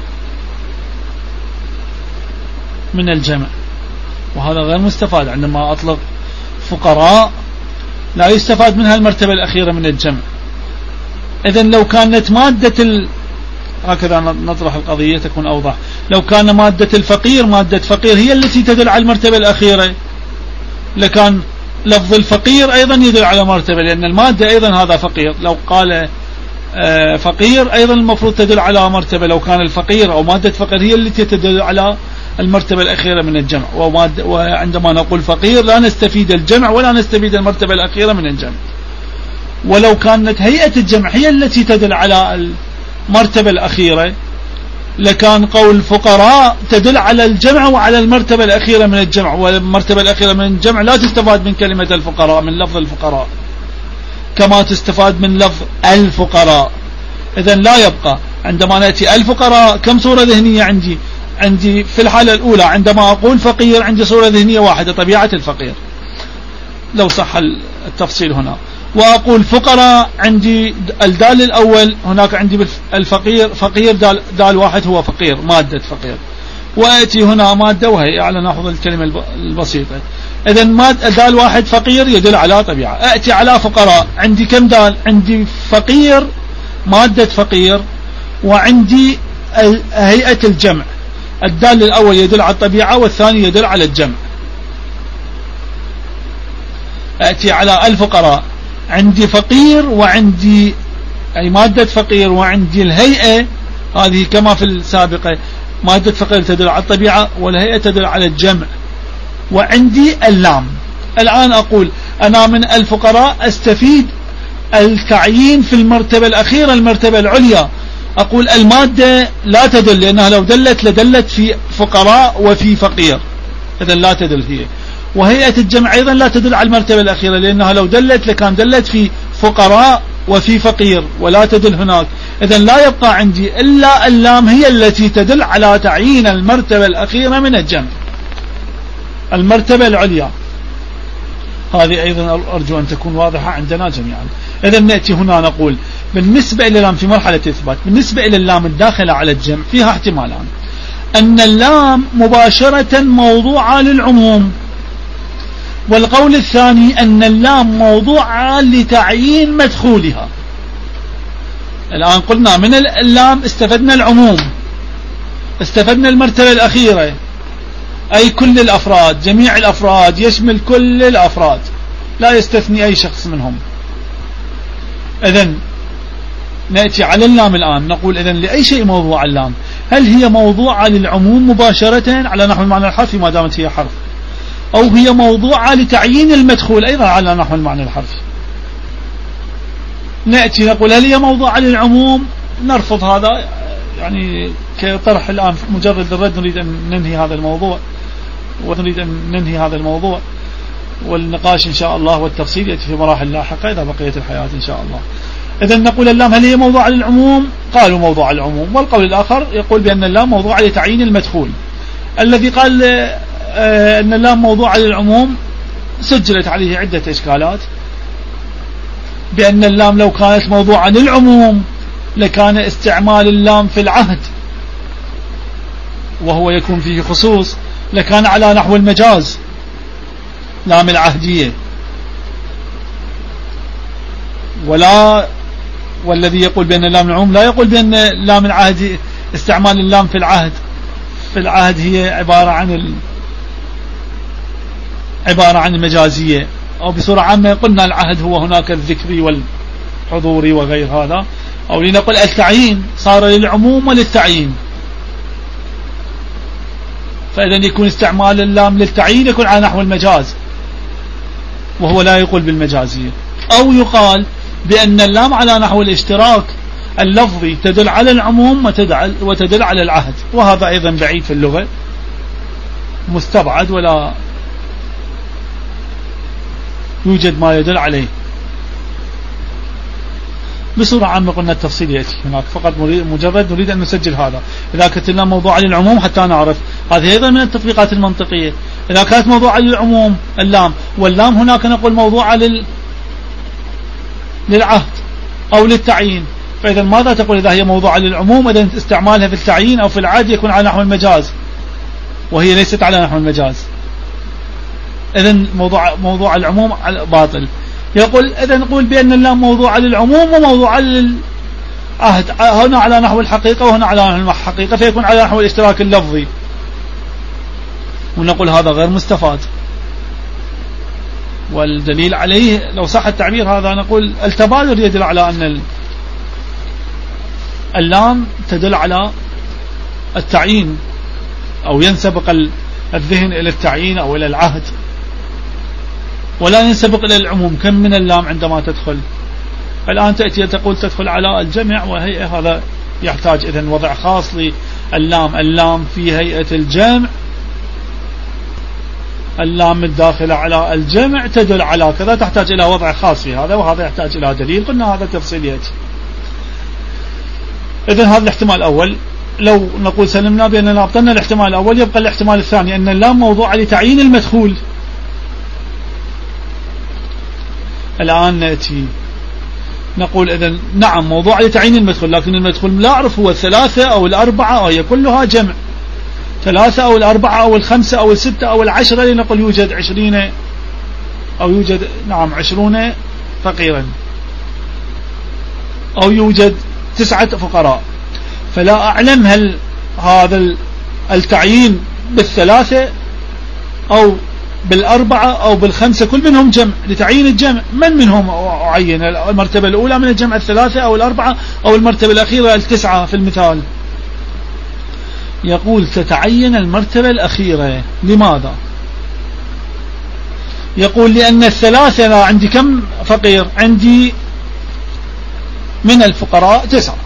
من الجمع. وهذا غير مستفاد. عندما أطلق فقراء لا يستفاد منها المرتبة الأخيرة من الجمع. إذن لو كانت مادة ال... هكذا نطرح القضية تكون أوضح. لو كان مادة الفقير مادة فقير هي التي تدل على المرتبة الأخيرة، لكان لفظ الفقير أيضا يدل على مرتبة، لأن المادة أيضا هذا فقير. لو قال فقير أيضا المفروض تدل على مرتبة، لو كان الفقير أو مادة فقير هي التي تدل على المرتبة الأخيرة من الجمع. وعندما نقول فقير لا نستفيد الجمع ولا نستفيد المرتبة الأخيرة من الجمع. ولو كانت هيئة الجمع هي التي تدل على المرتبة الأخيرة، لكان قول فقراء تدل على الجمع وعلى المرتبة الأخيرة من الجمع، والمرتبة الأخيرة من الجمع لا تستفاد من كلمة الفقراء، من لفظ الفقراء، كما تستفاد من لفظ الفقراء. إذن لا يبقى. عندما نأتي الفقراء كم صورة ذهنية عندي؟ عندي في الحالة الأولى عندما أقول فقير عندي صورة ذهنية واحدة، طبيعة الفقير، لو صح التفصيل هنا. وأقول فقراء عندي الدال الأول، هناك عندي الفقير فقير دال, دال واحد هو فقير، مادة فقير. وأتي هنا مادة وهي على نأخذ الكلمة البسيطة. إذن مادة دال واحد فقير يدل على طبيعة. أتي على فقراء عندي كم دال؟ عندي فقير مادة فقير، وعندي هيئة الجمع. الدال الأول يدل على الطبيعة والثاني يدل على الجمع. أتي على الفقراء عندي فقير وعندي أي مادة فقير، وعندي الهيئة هذه كما في السابقة، مادة فقير تدل على الطبيعة والهيئة تدل على الجمع، وعندي اللام. الآن أقول أنا من الفقراء أستفيد التعيين في المرتبة الأخيرة المرتبة العليا، أقول المادة لا تدل، لأنها لو دلت لدلت في فقراء وفي فقير، إذن لا تدل هي. وهيئة الجمع أيضا لا تدل على المرتبة الأخيرة، لأنها لو دلت لكان دلت في فقراء وفي فقير، ولا تدل هناك. إذن لا يبقى عندي إلا اللام هي التي تدل على تعيين المرتبة الأخيرة من الجمع، المرتبة العليا. هذه أيضا أرجو أن تكون واضحة عندنا جميعا. إذن نأتي هنا نقول بالنسبة إلى اللام في مرحلة إثبات، بالنسبة إلى اللام الداخلة على الجمع فيها احتمالان: أن اللام مباشرة موضوعة للعموم، والقول الثاني أن اللام موضوعة لتعيين مدخولها. الآن قلنا من اللام استفدنا العموم، استفدنا المرتبة الأخيرة، أي كل الأفراد، جميع الأفراد، يشمل كل الأفراد لا يستثني أي شخص منهم. إذن نأتي على اللام الآن نقول إذن لأي شيء موضوع اللام؟ هل هي موضوعة للعموم مباشرة على نحو المعنى الحرفي ما دامت هي حرف، أو هي موضوعة لتعيين المدخول أيضا على نحو المعنى الحرفي؟ نأتي نقول هل هي موضوعة للعموم؟ نرفض هذا، يعني كطرح الآن مجرد الرد، نريد أن ننهي هذا الموضوع، ونريد أن ننهي هذا الموضوع، والنقاش إن شاء الله والتفصيل يأتي في مراحل لاحقة إذا بقيت الحياة إن شاء الله. إذن نقول اللام هل هي موضوعة للعموم؟ قالوا موضوع العموم. والقول الآخر يقول بأن اللام موضوعة لتعيين المدخول. الذي قال آه أن اللام موضوعة للعموم سجلت عليه عدة إشكالات، بأن اللام لو كانت موضوعة للعموم لكان استعمال اللام في العهد وهو يكون فيه خصوص لكان على نحو المجاز، لام العهدية، ولا والذي يقول بأن اللام العموم لا يقول بأن لام العهد استعمال اللام في العهد. في العهد هي عبارة عن ال... عبارة عن المجازية، أو بصورة عامة قلنا العهد هو هناك الذكري والحضوري وغير هذا، أو لنقول التعيين صار للعموم وللتعيين، فإذا يكون استعمال اللام للتعيين يكون على نحو المجاز وهو لا يقول بالمجازية. أو يقال بأن اللام على نحو الاشتراك اللفظي تدل على العموم وتدل على العهد، وهذا أيضا بعيد في اللغة، مستبعد ولا يوجد ما يدل عليه. بصورة عامة قلنا التفصيل يأتي هناك، فقط مجرد نريد أن نسجل هذا. إذا كانت اللام موضوعة للعموم حتى نعرف، هذه أيضا من التطبيقات المنطقية. إذا كانت موضوعة للعموم اللام، واللام هناك نقول موضوعة لل... للعهد أو للتعيين، فإذا ماذا تقول إذا هي موضوعة للعموم؟ إذا استعمالها في التعيين أو في العهد يكون على نحو المجاز، وهي ليست على نحو المجاز. إذن موضوع موضوع العموم باطل. يقول إذا نقول بأن اللام موضوع للعموم وموضوع للعهد، هنا على نحو الحقيقة وهنا على نحو الحقيقة، فيكون على نحو الاشتراك اللفظي، ونقول هذا غير مستفاد. والدليل عليه لو صح التعبير هذا نقول التبادر يدل على أن اللام تدل على التعيين، أو ينسبق الذهن إلى التعيين أو إلى العهد، ولا ينسبق إلى العموم. كم من اللام عندما تدخل الآن تأتي تقول تدخل على الجمع وهيئة، هذا يحتاج إذن وضع خاص لللام. اللام في هيئة الجمع، اللام الداخلة على الجمع تدل على كذا، تحتاج إلى وضع خاص في هذا، وهذا يحتاج إلى دليل. قلنا هذا تفصيل يأتي. إذن هذا الاحتمال الأول. لو نقول سلمنا بأننا أبطلنا الاحتمال الأول، يبقى الاحتمال الثاني أن اللام موضوعة لتعيين المدخول. الآن نأتي نقول إذن نعم موضوعة لتعيين المدخول، لكن المدخول لا أعرف هو الثلاثة أو الأربعة أو هي كلها جمع، ثلاثة أو الأربعة أو الخمسة أو الستة أو العشرة، لنقول يوجد عشرين أو يوجد نعم عشرون فقيرا، أو يوجد تسعة فقراء. فلا أعلم هل هذا التعيين بالثلاثة أو بالأربعة أو بالخمسة كل منهم جمع لتعيين الجمع. من منهم أعين؟ المرتبة الأولى من الجمع الثلاثة أو الأربعة أو المرتبة الأخيرة التسعة في المثال. يقول تتعين المرتبة الأخيرة. لماذا؟ يقول لأن الثلاثة لا عندي كم فقير؟ عندي من الفقراء تسعة،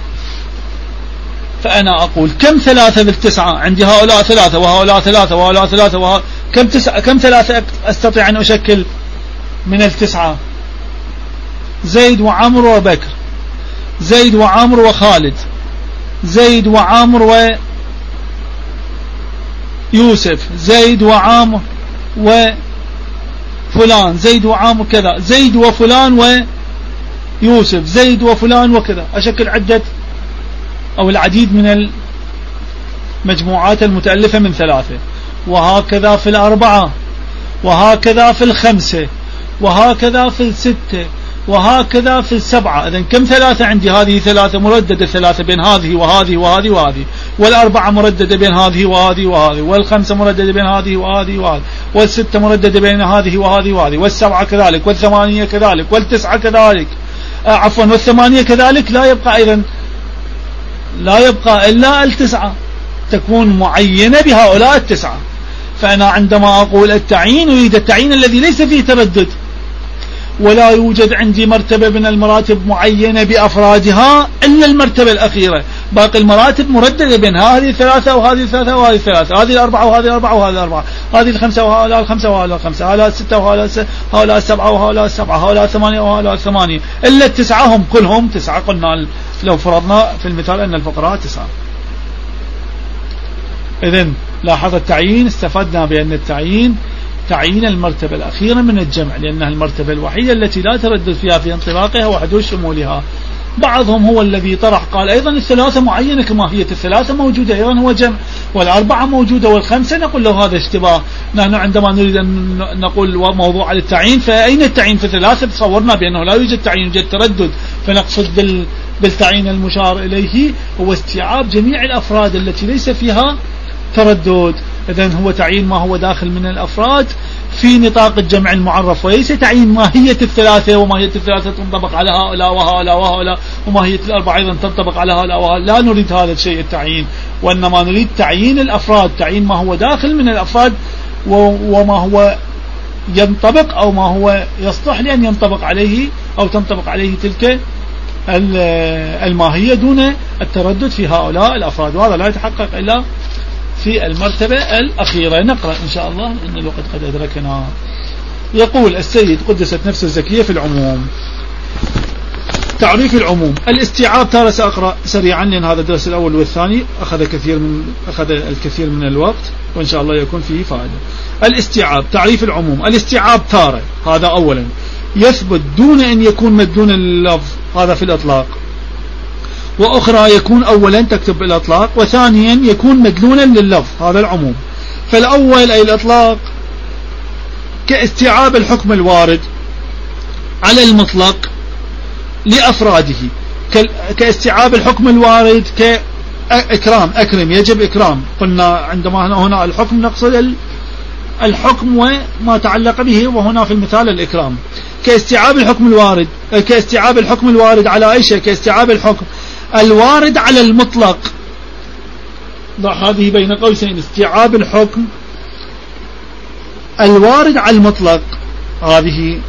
فأنا أقول كم ثلاثة بالتسعة؟ عندي هؤلاء ثلاثة وهؤلاء ثلاثة وهؤلاء ثلاثة وهؤلاء كم تسعة كم ثلاثة أستطيع أن أشكل من التسعة؟ زيد وعمر وبكر، زيد وعمر وخالد، زيد وعمر ويوسف، زيد وعمر وفلان، زيد وعمر كذا، زيد وفلان ويوسف، زيد وفلان وكذا. أشكل عدة أو العديد من المجموعات المتألفة من ثلاثة. وهكذا في الأربعة، وهكذا في الخمسة، وهكذا في الستة، وهكذا في السبعة. إذن كم ثلاثة عندي؟ هذه ثلاثة مرددة، ثلاثة بين هذه وهذه وهذه وهذه، والأربعة مرددة بين هذه وهذه وهذه، والخمسة مرددة بين هذه وهذه وهذه، والستة مرددة بين هذه وهذه وهذه، والسبعة كذلك، والثمانية كذلك، والتسعة كذلك، آه عفوا والثمانية كذلك. لا يبقى أيضا لا يبقى إلا التسعة، تكون معينة بهؤلاء التسعة. فأنا عندما أقول التعيين أريد التعيين الذي ليس فيه تردد، ولا يوجد عندي مرتبة من المراتب معينة بأفرادها إلا المرتبة الأخيرة. باقي المراتب مرددة بين هذه الثلاثة وهذه الثلاثة وهذه الثلاثة، هذه الأربعة وهذه الأربعة وهذه الأربعة، هذه الخمسة وهؤلاء الخمسة وهؤلاء الخمسة، هؤلاء الستة وهؤلاء هؤلاء السبعة وهؤلاء السبعة، هؤلاء الثمانية وهؤلاء الثمانية، إلا التسعة هم كلهم تسعة. قلنا لو فرضنا في المثال أن الفقراء تسعة. إذن لاحظ التعيين، استفدنا بأن التعيين تعيين المرتبة الأخيرة من الجمع، لأنها المرتبة الوحيدة التي لا تردد فيها في انطلاقها وحدوث شمولها. بعضهم هو الذي طرح قال أيضا الثلاثة معينة كما هي، الثلاثة موجودة أيضا هو جمع، والأربعة موجودة والخمسة. نقول له هذا اشتباه. نحن عندما نريد أن نقول موضوع على التعيين، فأين التعيين في ثلاثة؟ تصورنا بأنه لا يوجد تعيين، يوجد تردد. فنقصد بال بالتعيين المشار إليه هو استيعاب جميع الأفراد التي ليس فيها تردد. إذن هو تعيين ما هو داخل من الأفراد في نطاق الجمع المعرف، وليس تعيين ماهية الثلاثة، وماهية الثلاثة تنطبق على هؤلاء وهؤلاء وهؤلاء، وماهية الأربعة أيضا تنطبق على هؤلاء وهؤلاء. لا نريد هذا الشيء التعيين، وإنما نريد تعيين الأفراد، تعيين ما هو داخل من الأفراد وما هو ينطبق أو ما هو يصلح لأن ينطبق عليه أو تنطبق عليه تلك الماهية دون التردد في هؤلاء الأفراد. وهذا لا يتحقق إلا في المرتبة الأخيرة. نقرأ إن شاء الله إن الوقت قد أدركنا. يقول السيد قدست نفسه الزكية في العموم. تعريف العموم. الاستيعاب تارة سأقرأ سريعا لأن هذا الدرس الأول والثاني أخذ كثير من أخذ الكثير من الوقت، وإن شاء الله يكون فيه فائدة. الاستيعاب. تعريف العموم. الاستيعاب تارة، هذا أولا، يثبت دون أن يكون مدون اللفظ، هذا في الإطلاق. وأخرى يكون أولا تكتب بالإطلاق، وثانيا يكون مدلولا لللفظ، هذا العموم. فالأول أي الإطلاق كاستيعاب الحكم الوارد على المطلق لأفراده، كاستيعاب الحكم الوارد كإكرام، أكرم يجب إكرام. قلنا عندما هنا الحكم نقصد الحكم وما تعلق به، وهنا في المثال الإكرام. كاستيعاب الحكم الوارد كاستيعاب الحكم الوارد على أي شيء؟ كاستيعاب الحكم الوارد على المطلق. ضع هذه بين قوسين، استيعاب الحكم الوارد على المطلق. هذه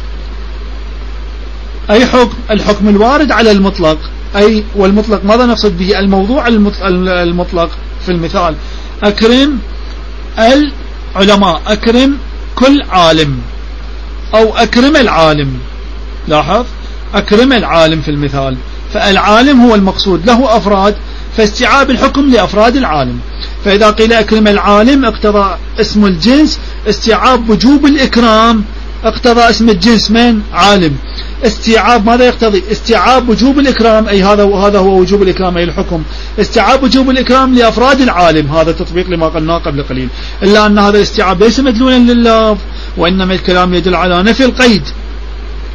أي حكم؟ الحكم الوارد على المطلق. أي والمطلق ماذا نقصد به؟ الموضوع المطلق. في المثال أكرم العلماء، أكرم كل عالم، أو أكرم العالم. لاحظ أكرم العالم في المثال، فالعالم هو المقصود، له أفراد، فاستيعاب الحكم لأفراد العالم. فإذا قيل أكرم العالم اقتضى اسم الجنس استيعاب وجوب الإكرام، اقتضى اسم الجنس من عالم. استيعاب ماذا يقتضي؟ استيعاب وجوب الإكرام، أي هذا هذا هو وجوب الإكرام أي الحكم، استيعاب وجوب الإكرام لأفراد العالم. هذا تطبيق لما قلناه قبل قليل، إلا أن هذا الاستيعاب ليس مدلولا لللفظ، وإنما الكلام يدل على نفي القيد.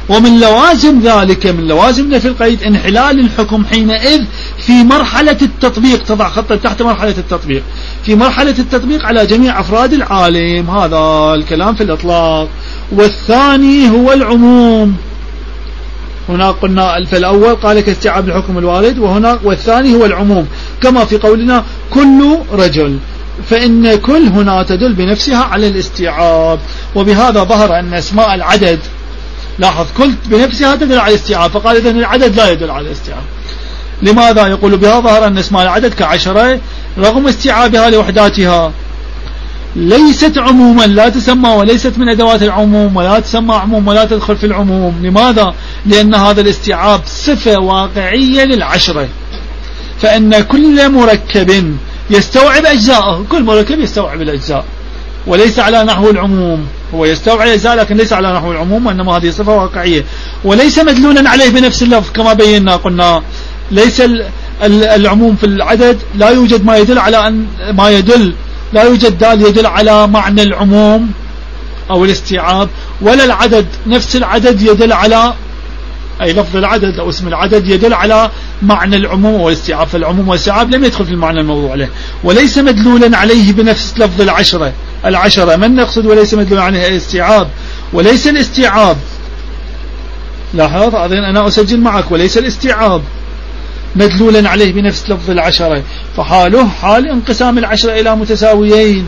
ومن لوازم ذلك، من لوازم نفي القيد انحلال الحكم حينئذ في مرحلة التطبيق، تضع خطا تحت مرحلة التطبيق، في مرحلة التطبيق على جميع أفراد العالم. هذا الكلام في الإطلاق. والثاني هو العموم. هنا قلنا في الأول قال كاستيعاب الحكم الوارد، وهنا والثاني هو العموم، كما في قولنا كل رجل، فإن كل هنا تدل بنفسها على الاستيعاب. وبهذا ظهر أن اسماء العدد، لاحظ كل بنفسها تدل على الاستيعاب، فقال إذن العدد لا يدل على الاستيعاب. لماذا؟ يقول بها ظهر أن اسماء العدد كعشرة رغم استيعابها لوحداتها ليست عموما، لا تسمى وليست من أدوات العموم ولا تسمى عموم ولا تدخل في العموم. لماذا؟ لأن هذا الاستيعاب صفة واقعية للعشرة، فإن كل مركب يستوعب أجزاءه، كل مركب يستوعب الأجزاء وليس على نحو العموم، هو يستوعب الأجزاء لكن ليس على نحو العموم، وإنما هذه صفة واقعية وليس مدلولا عليه بنفس اللفظ. كما بينا قلنا ليس العموم في العدد لا يوجد ما يدل على أن ما يدل لا يوجد دال يدل على معنى العموم أو الاستيعاب، ولا العدد نفس العدد يدل على أي لفظ العدد أو اسم العدد يدل على معنى العموم والاستيعاب، فالعموم والاستيعاب لم يدخل في المعنى الموضوع له. وليس مدلولا عليه بنفس لفظ العشرة، العشرة من نقصد وليس مدلولا عليه الاستيعاب، وليس الاستيعاب، لاحظ أظن أنا أسجل معك، وليس الاستيعاب مدلولا عليه بنفس لفظ العشرة، فحاله حال انقسام العشرة إلى متساويين،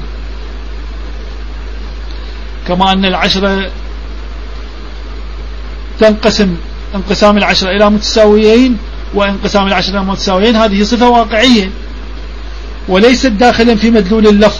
كما أن العشرة تنقسم انقسام العشرة إلى متساويين وانقسام العشرة إلى متساويين، هذه صفة واقعية وليست داخلا في مدلول اللفظ.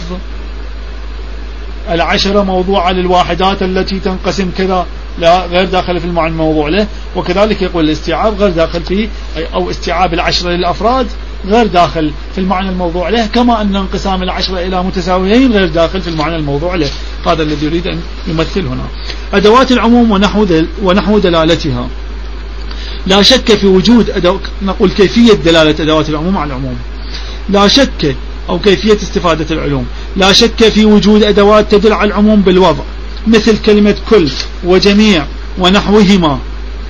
العشرة موضوعة للواحدات التي تنقسم كذا، لا غير داخل في المعنى الموضوع له. وكذلك يقول الاستيعاب غير داخل فيه، أو استيعاب العشرة للأفراد غير داخل في المعنى الموضوع له، كما أن انقسام العشرة إلى متساويين غير داخل في المعنى الموضوع له. هذا الذي يريد أن يمثل هنا. أدوات العموم ونحو دل ونحو دلالتها. لا شك في وجود أدو... نقول كيفية دلالة أدوات العموم على العموم. لا شك أو كيفية استفادة العلوم. لا شك في وجود أدوات تدل على العموم بالوضع، مثل كلمة كل وجميع ونحوهما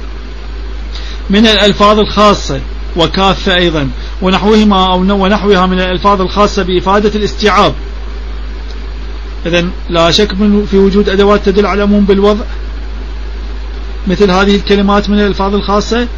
من الألفاظ الخاصة، وكافة أيضا ونحوهما أو ونحوها من الألفاظ الخاصة بإفادة الاستيعاب. إذن لا شك في وجود أدوات تدل على العموم بالوضع، مثل هذه الكلمات من الألفاظ الخاصة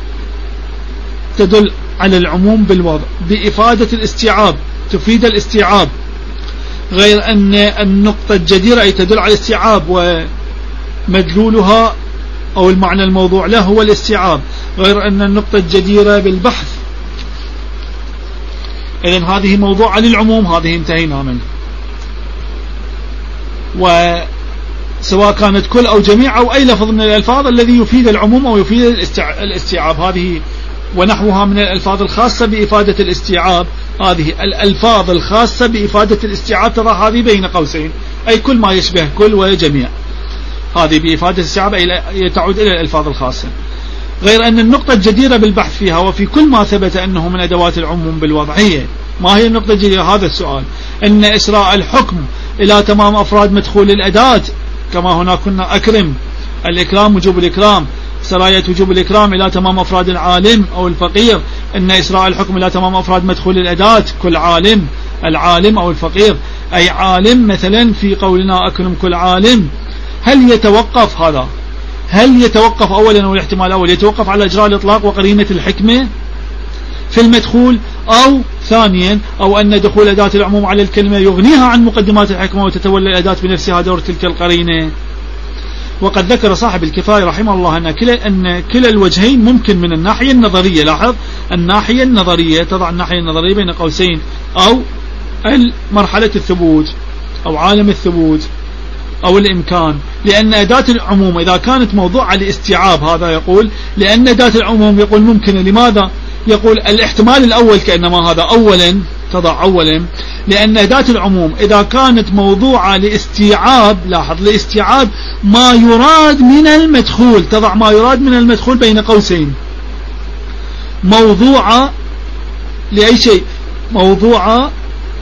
تدل على العموم بالوضع بإفادة الاستيعاب، تفيد الاستيعاب، غير أن النقطة الجديرة أي تدل على الاستيعاب ومدلولها أو المعنى الموضوع له هو الاستيعاب، غير أن النقطة الجديرة بالبحث. إذن هذه موضوع للعموم، هذه انتهينا منه. وسواء كانت كل أو جميع أو أي لفظ من الألفاظ الذي يفيد العموم أو يفيد الاستيعاب، هذه ونحوها من الألفاظ الخاصة بإفادة الاستيعاب، هذه الألفاظ الخاصة بإفادة الاستيعاب تضع هذه بين قوسين، أي كل ما يشبه كل وجميع، هذه بإفادة الاستيعاب أي تعود إلى الألفاظ الخاصة. غير أن النقطة الجديرة بالبحث فيها وفي كل ما ثبت أنه من أدوات العموم بالوضعية. ما هي النقطة الجديرة؟ هذا السؤال. أن إسراء الحكم إلى تمام أفراد مدخول الأداة، كما هنا كنا أكرم، الإكرام وجوب الإكرام، سراية وجوب الإكرام إلى تمام أفراد العالم أو الفقير، أن إسراء الحكم إلى تمام أفراد مدخول الأداة كل عالم، العالم أو الفقير، أي عالم مثلا في قولنا أكرم كل عالم. هل يتوقف هذا هل يتوقف أولا، أو الاحتمال الأول يتوقف على إجراء الإطلاق وقرينة الحكمة في المدخول، أو ثانيا أو أن دخول أداة العموم على الكلمة يغنيها عن مقدمات الحكمة وتتولى الأداة بنفسها دور تلك القرينة. وقد ذكر صاحب الكفاية رحمه الله أن كلا, أن كلا الوجهين ممكن من الناحية النظرية. لاحظ الناحية النظرية، تضع الناحية النظرية بين قوسين، أو مرحلة الثبوت أو عالم الثبوت أو الإمكان، لأن أداة العموم إذا كانت موضوعة لاستيعاب، هذا يقول لأن أداة العموم يقول ممكنة. لماذا؟ يقول الاحتمال الأول كأنما هذا أولا، تضع أولا، لأن أداة العموم إذا كانت موضوعة لاستيعاب، لاحظ لاستيعاب ما يراد من المدخول، تضع ما يراد من المدخول بين قوسين، موضوعة لأي شيء، موضوعة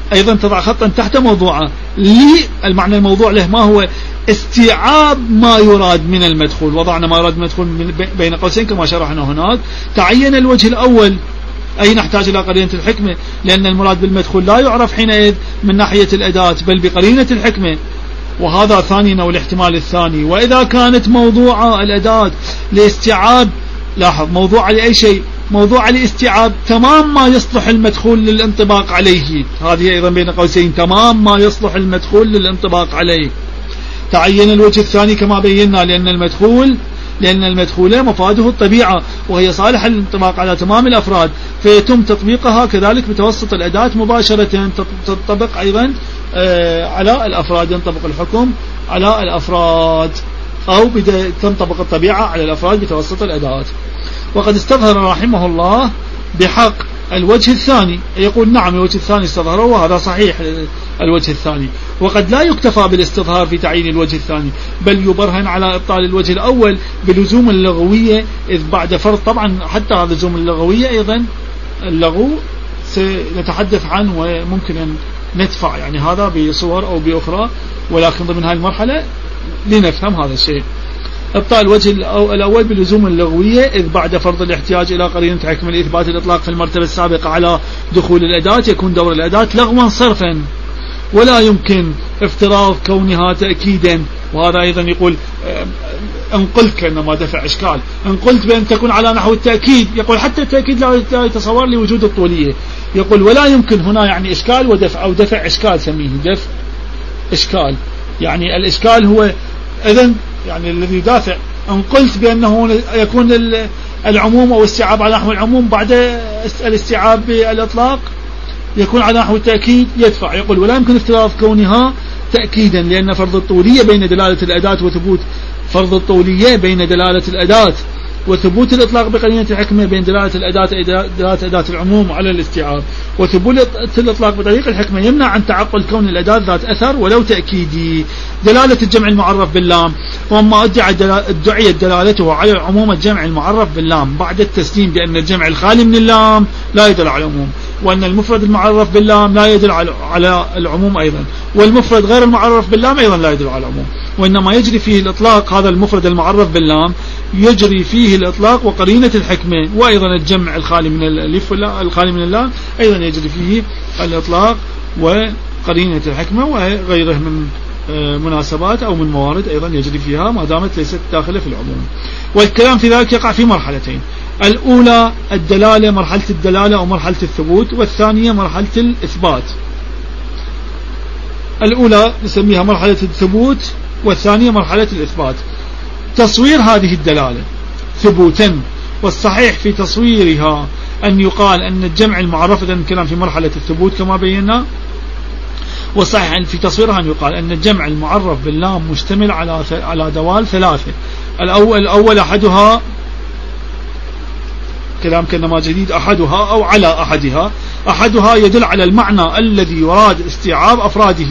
أيضا تضع خطا تحت موضوعه. المعنى الموضوع له ما هو؟ استيعاب ما يراد من المدخول. وضعنا ما يراد من المدخول بين قوسين كما شرحنا هناك. تعين الوجه الأول، أي نحتاج إلى قرينة الحكمة، لأن المراد بالمدخول لا يعرف حينئذ من ناحية الأداة بل بقرينة الحكمة، وهذا ثاني أو الاحتمال الثاني. وإذا كانت موضوع الأداة لاستيعاب، لاحظ موضوع لأي شيء، موضوع لاستيعاب تمام ما يصلح المدخول للانطباق عليه، هذه أيضا بين قوسين تمام ما يصلح المدخول للانطباق عليه. تعين الوجه الثاني كما بينا، لأن المدخول لأن المدخول مفاده الطبيعة وهي صالحة للانطباق على تمام الأفراد، فيتم تطبيقها كذلك بتوسط الأداة مباشرة، تطبق أيضا على الأفراد، ينطبق الحكم على الأفراد، أو تنطبق الطبيعة على الأفراد بتوسط الأداة. وقد استظهر رحمه الله بحق الوجه الثاني، يقول نعم الوجه الثاني استظهره وهذا صحيح الوجه الثاني. وقد لا يكتفى بالاستظهار في تعيين الوجه الثاني، بل يبرهن على إبطال الوجه الأول بلزوم اللغوية، إذ بعد فرض طبعا حتى لزوم اللغوية أيضا اللغو سنتحدث عنه وممكن أن ندفع يعني هذا بصور أو بأخرى، ولكن ضمن هذه المرحلة لنفهم هذا الشيء. ابطال الوجه الأول بلزوم اللغوية، إذ بعد فرض الاحتياج إلى قرينة حكم لإثبات الإطلاق في المرتبة السابقة على دخول الأداة، يكون دور الأداة لغوا صرفا، ولا يمكن افتراض كونها تأكيدا. وهذا أيضا يقول ان قلت كأنما دفع إشكال، ان قلت بأن تكون على نحو التأكيد، يقول حتى التأكيد لا يتصور لي وجود الطولية، يقول ولا يمكن هنا يعني إشكال ودفع، أو دفع إشكال سميه دفع إشكال، يعني الإشكال هو إذن يعني الذي يدافع. ان قلت بأنه يكون العموم أو استيعاب على نحو العموم بعد الاستيعاب بالإطلاق يكون على نحو التأكيد يدفع، يقول ولا يمكن افتراض كونها تأكيدا، لأن فرض الطولية بين دلالة الأداة وثبوت فرض الطولية بين دلالة الأداة وثبوت الإطلاق بقرينة الحكمة بين دلالة الأداة دلالة أداة العموم على الاستيعاب، وثبوت الإطلاق بطريق الحكمة يمنع عن تعقل كون الأداة ذات أثر ولو تأكيدي. دلالة الجمع المعرف باللام، وما ادعيت دلالته على العموم الجمع المعرف باللام بعد التسليم بأن الجمع الخالي من اللام لا يدل على العموم، وأن المفرد المعرف باللام لا يدل على العموم أيضا، والمفرد غير المعرف باللام أيضا لا يدل على العموم، وإنما يجري فيه الإطلاق هذا المفرد المعرف باللام يجري فيه الإطلاق وقرينة الحكمة، وأيضا الجمع الخالي من الألف الخالي من اللام أيضا يجري فيه الإطلاق وقرينة الحكمة، وغيره من مناسبات أو من موارد أيضا يجري فيها ما دامت ليست داخلة في العموم. والكلام في ذلك يقع في مرحلتين، الأولى الدلالة مرحلة الدلالة أو مرحلة الثبوت، والثانية مرحلة الإثبات. الأولى نسميها مرحلة الثبوت، والثانية مرحلة الإثبات. تصوير هذه الدلالة ثبوتا، والصحيح في تصويرها أن يقال أن الجمع المعرف، إذن الكلام في مرحلة الثبوت كما بينا، والصحيح في تصويرها أن يقال أن الجمع المعرف باللام مشتمل على على دوال ثلاثة. الأول, الأول أحدها كلام كلمة جديد، أحدها أو على أحدها، أحدها يدل على المعنى الذي يراد استيعاب أفراده،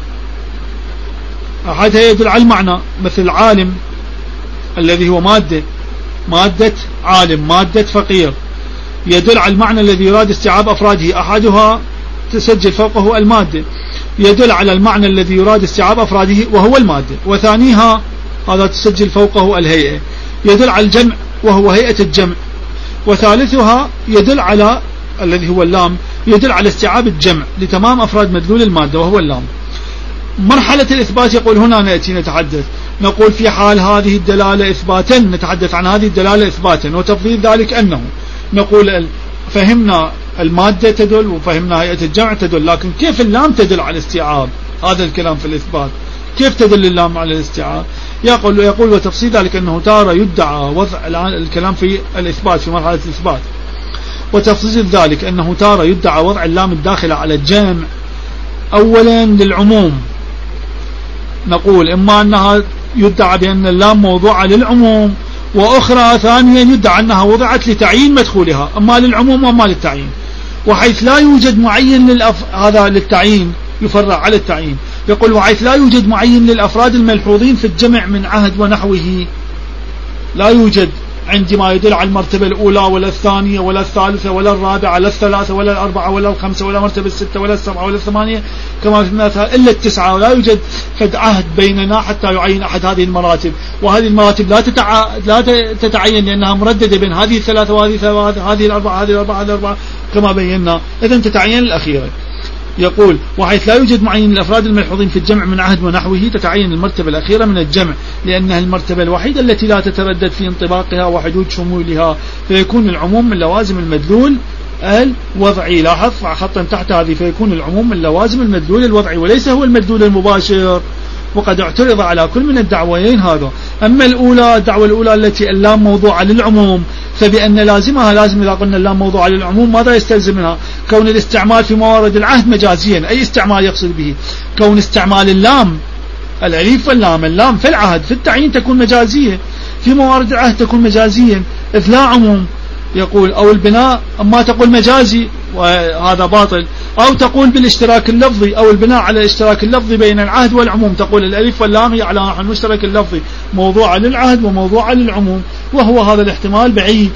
أحدها يدل على المعنى مثل عالم الذي هو مادة مادة عالم مادة فقير، يدل على المعنى الذي يراد استيعاب أفراده، أحدها تسجل فوقه المادة يدل على المعنى الذي يراد استيعاب أفراده وهو المادة، وثانيها هذا تسجل فوقه الهيئة يدل على الجمع وهو هيئة الجمع، وثالثها يدل على الذي هو اللام يدل على استيعاب الجمع لتمام أفراد مدلول المادة وهو اللام. مرحلة الإثبات يقول هنا نأتي نتحدث، نقول في حال هذه الدلالة إثباتا، نتحدث عن هذه الدلالة إثباتا، وتفضيل ذلك أنه نقول فهمنا المادة تدل وفهمنا هيئة الجمع تدل، لكن كيف اللام تدل على الاستيعاب؟ هذا الكلام في الإثبات، كيف تدل اللام على الاستيعاب؟ يقول يقول وتفصيل ذلك أنه تارة يدعى وضع الكلام في الإثبات في مرحلة الإثبات، وتفصيل ذلك أنه تارة يدعى وضع اللام الداخلة على الجمع أولا للعموم، نقول إما أنها يدعى بأن اللام موضوعة للعموم، وأخرى ثانيا يدعى أنها وضعت لتعيين مدخولها أما للعموم وأما للتعيين، وحيث لا يوجد معين للأف... هذا للتعيين يفرع على التعيين، يقول وحيث لا يوجد معين للأفراد الملحوظين في الجمع من عهد ونحوه، لا يوجد عندي ما يدل على المرتبة الأولى ولا الثانية ولا الثالثة ولا الرابعة ولا الثلاثة ولا الأربعة ولا الخمسة ولا مرتبة الستة ولا السبعة ولا الثمانية كما في المثال إلا التسعة، ولا يوجد قد عهد بيننا حتى يعين أحد هذه المراتب، وهذه المراتب لا تتع... لا تتعين لأنها مرددة بين هذه الثلاثة وهذه الثلاثة هذه الأربعة هذه الأربعة هذه الأربعة كما بينا، إذن تتعين الأخيرة. يقول وحيث لا يوجد معين الأفراد الملحوظين في الجمع من عهد ونحوه تتعين المرتبة الأخيرة من الجمع، لأنها المرتبة الوحيدة التي لا تتردد في انطباقها وحدود شمولها، فيكون العموم من لوازم المدلول الوضعي. لاحظ خطا تحت هذه، فيكون العموم من لوازم المدلول الوضعي وليس هو المدلول المباشر، وقد اعترض على كل من الدعوين هذا. أما الأولى الدعوة الأولى التي اللام موضوعة للعموم، فبأن لازمها لازم إذا قلنا اللام موضوعة للعموم ماذا يستلزم منها؟ كون الاستعمال في موارد العهد مجازيا. أي استعمال يقصد به؟ كون استعمال اللام الأليف واللام اللام في العهد في التعيين تكون مجازية، في موارد العهد تكون مجازيا إذ لا عموم. يقول أو البناء أما تقول مجازي وهذا باطل، أو تقول بالاشتراك اللفظي أو البناء على الاشتراك اللفظي بين العهد والعموم، تقول الألف واللام هي على المشترك اللفظي موضوعة للعهد وموضوعة للعموم، وهو هذا الاحتمال بعيد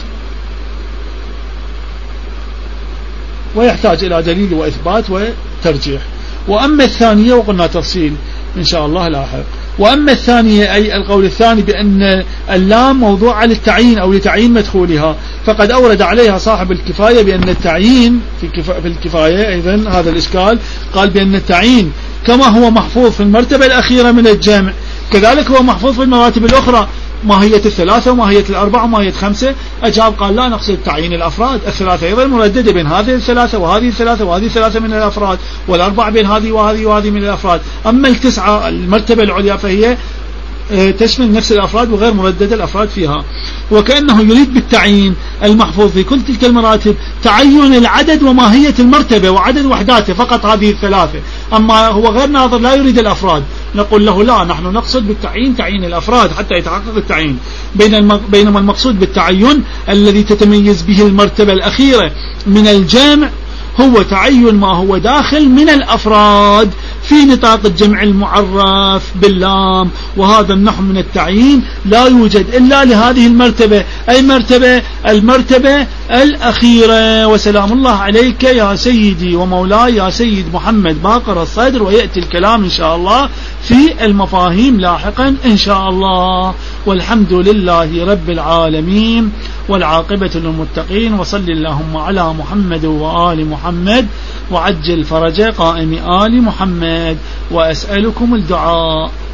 ويحتاج إلى دليل وإثبات وترجيح. وأما الثانية وقلنا تفصيل إن شاء الله لاحق. وأما الثانية أي القول الثاني بأن اللام موضوعة للتعيين أو لتعيين مدخولها، فقد أورد عليها صاحب الكفاية بأن التعيين في, في الكفاية أيضا هذا الإشكال، قال بأن التعيين كما هو محفوظ في المرتبة الأخيرة من الجمع كذلك هو محفوظ في المراتب الأخرى، ماهية الثلاثة وماهية الأربعة وماهية الخمسة. أجاب قال لا نقصد تعيين الأفراد، الثلاثة أيضا مرددة بين هذه الثلاثة وهذه الثلاثة وهذه الثلاثة من الأفراد، والأربعة بين هذه وهذه وهذه من الأفراد. أما التسعة المرتبة العليا فهي تشمل نفس الأفراد وغير مرددة الأفراد فيها. وكأنه يريد بالتعيين المحفوظ في كل تلك المراتب تعين العدد وماهية المرتبة وعدد وحداته فقط هذه الثلاثة، أما هو غير ناظر لا يريد الأفراد، نقول له لا نحن نقصد بالتعيين تعيين الأفراد حتى يتحقق التعيين. بينما المقصود بالتعين الذي تتميز به المرتبة الأخيرة من الجمع هو تعين ما هو داخل من الأفراد في نطاق الجمع المعرف باللام، وهذا النحو من التعيين لا يوجد إلا لهذه المرتبة، أي مرتبة المرتبة الأخيرة. وسلام الله عليك يا سيدي ومولاي يا سيد محمد باقر الصدر، ويأتي الكلام إن شاء الله في المفاهيم لاحقا إن شاء الله. والحمد لله رب العالمين والعاقبة للمتقين، وصل اللهم على محمد وآل محمد وعجل فرج قائم آل محمد، وأسألكم الدعاء.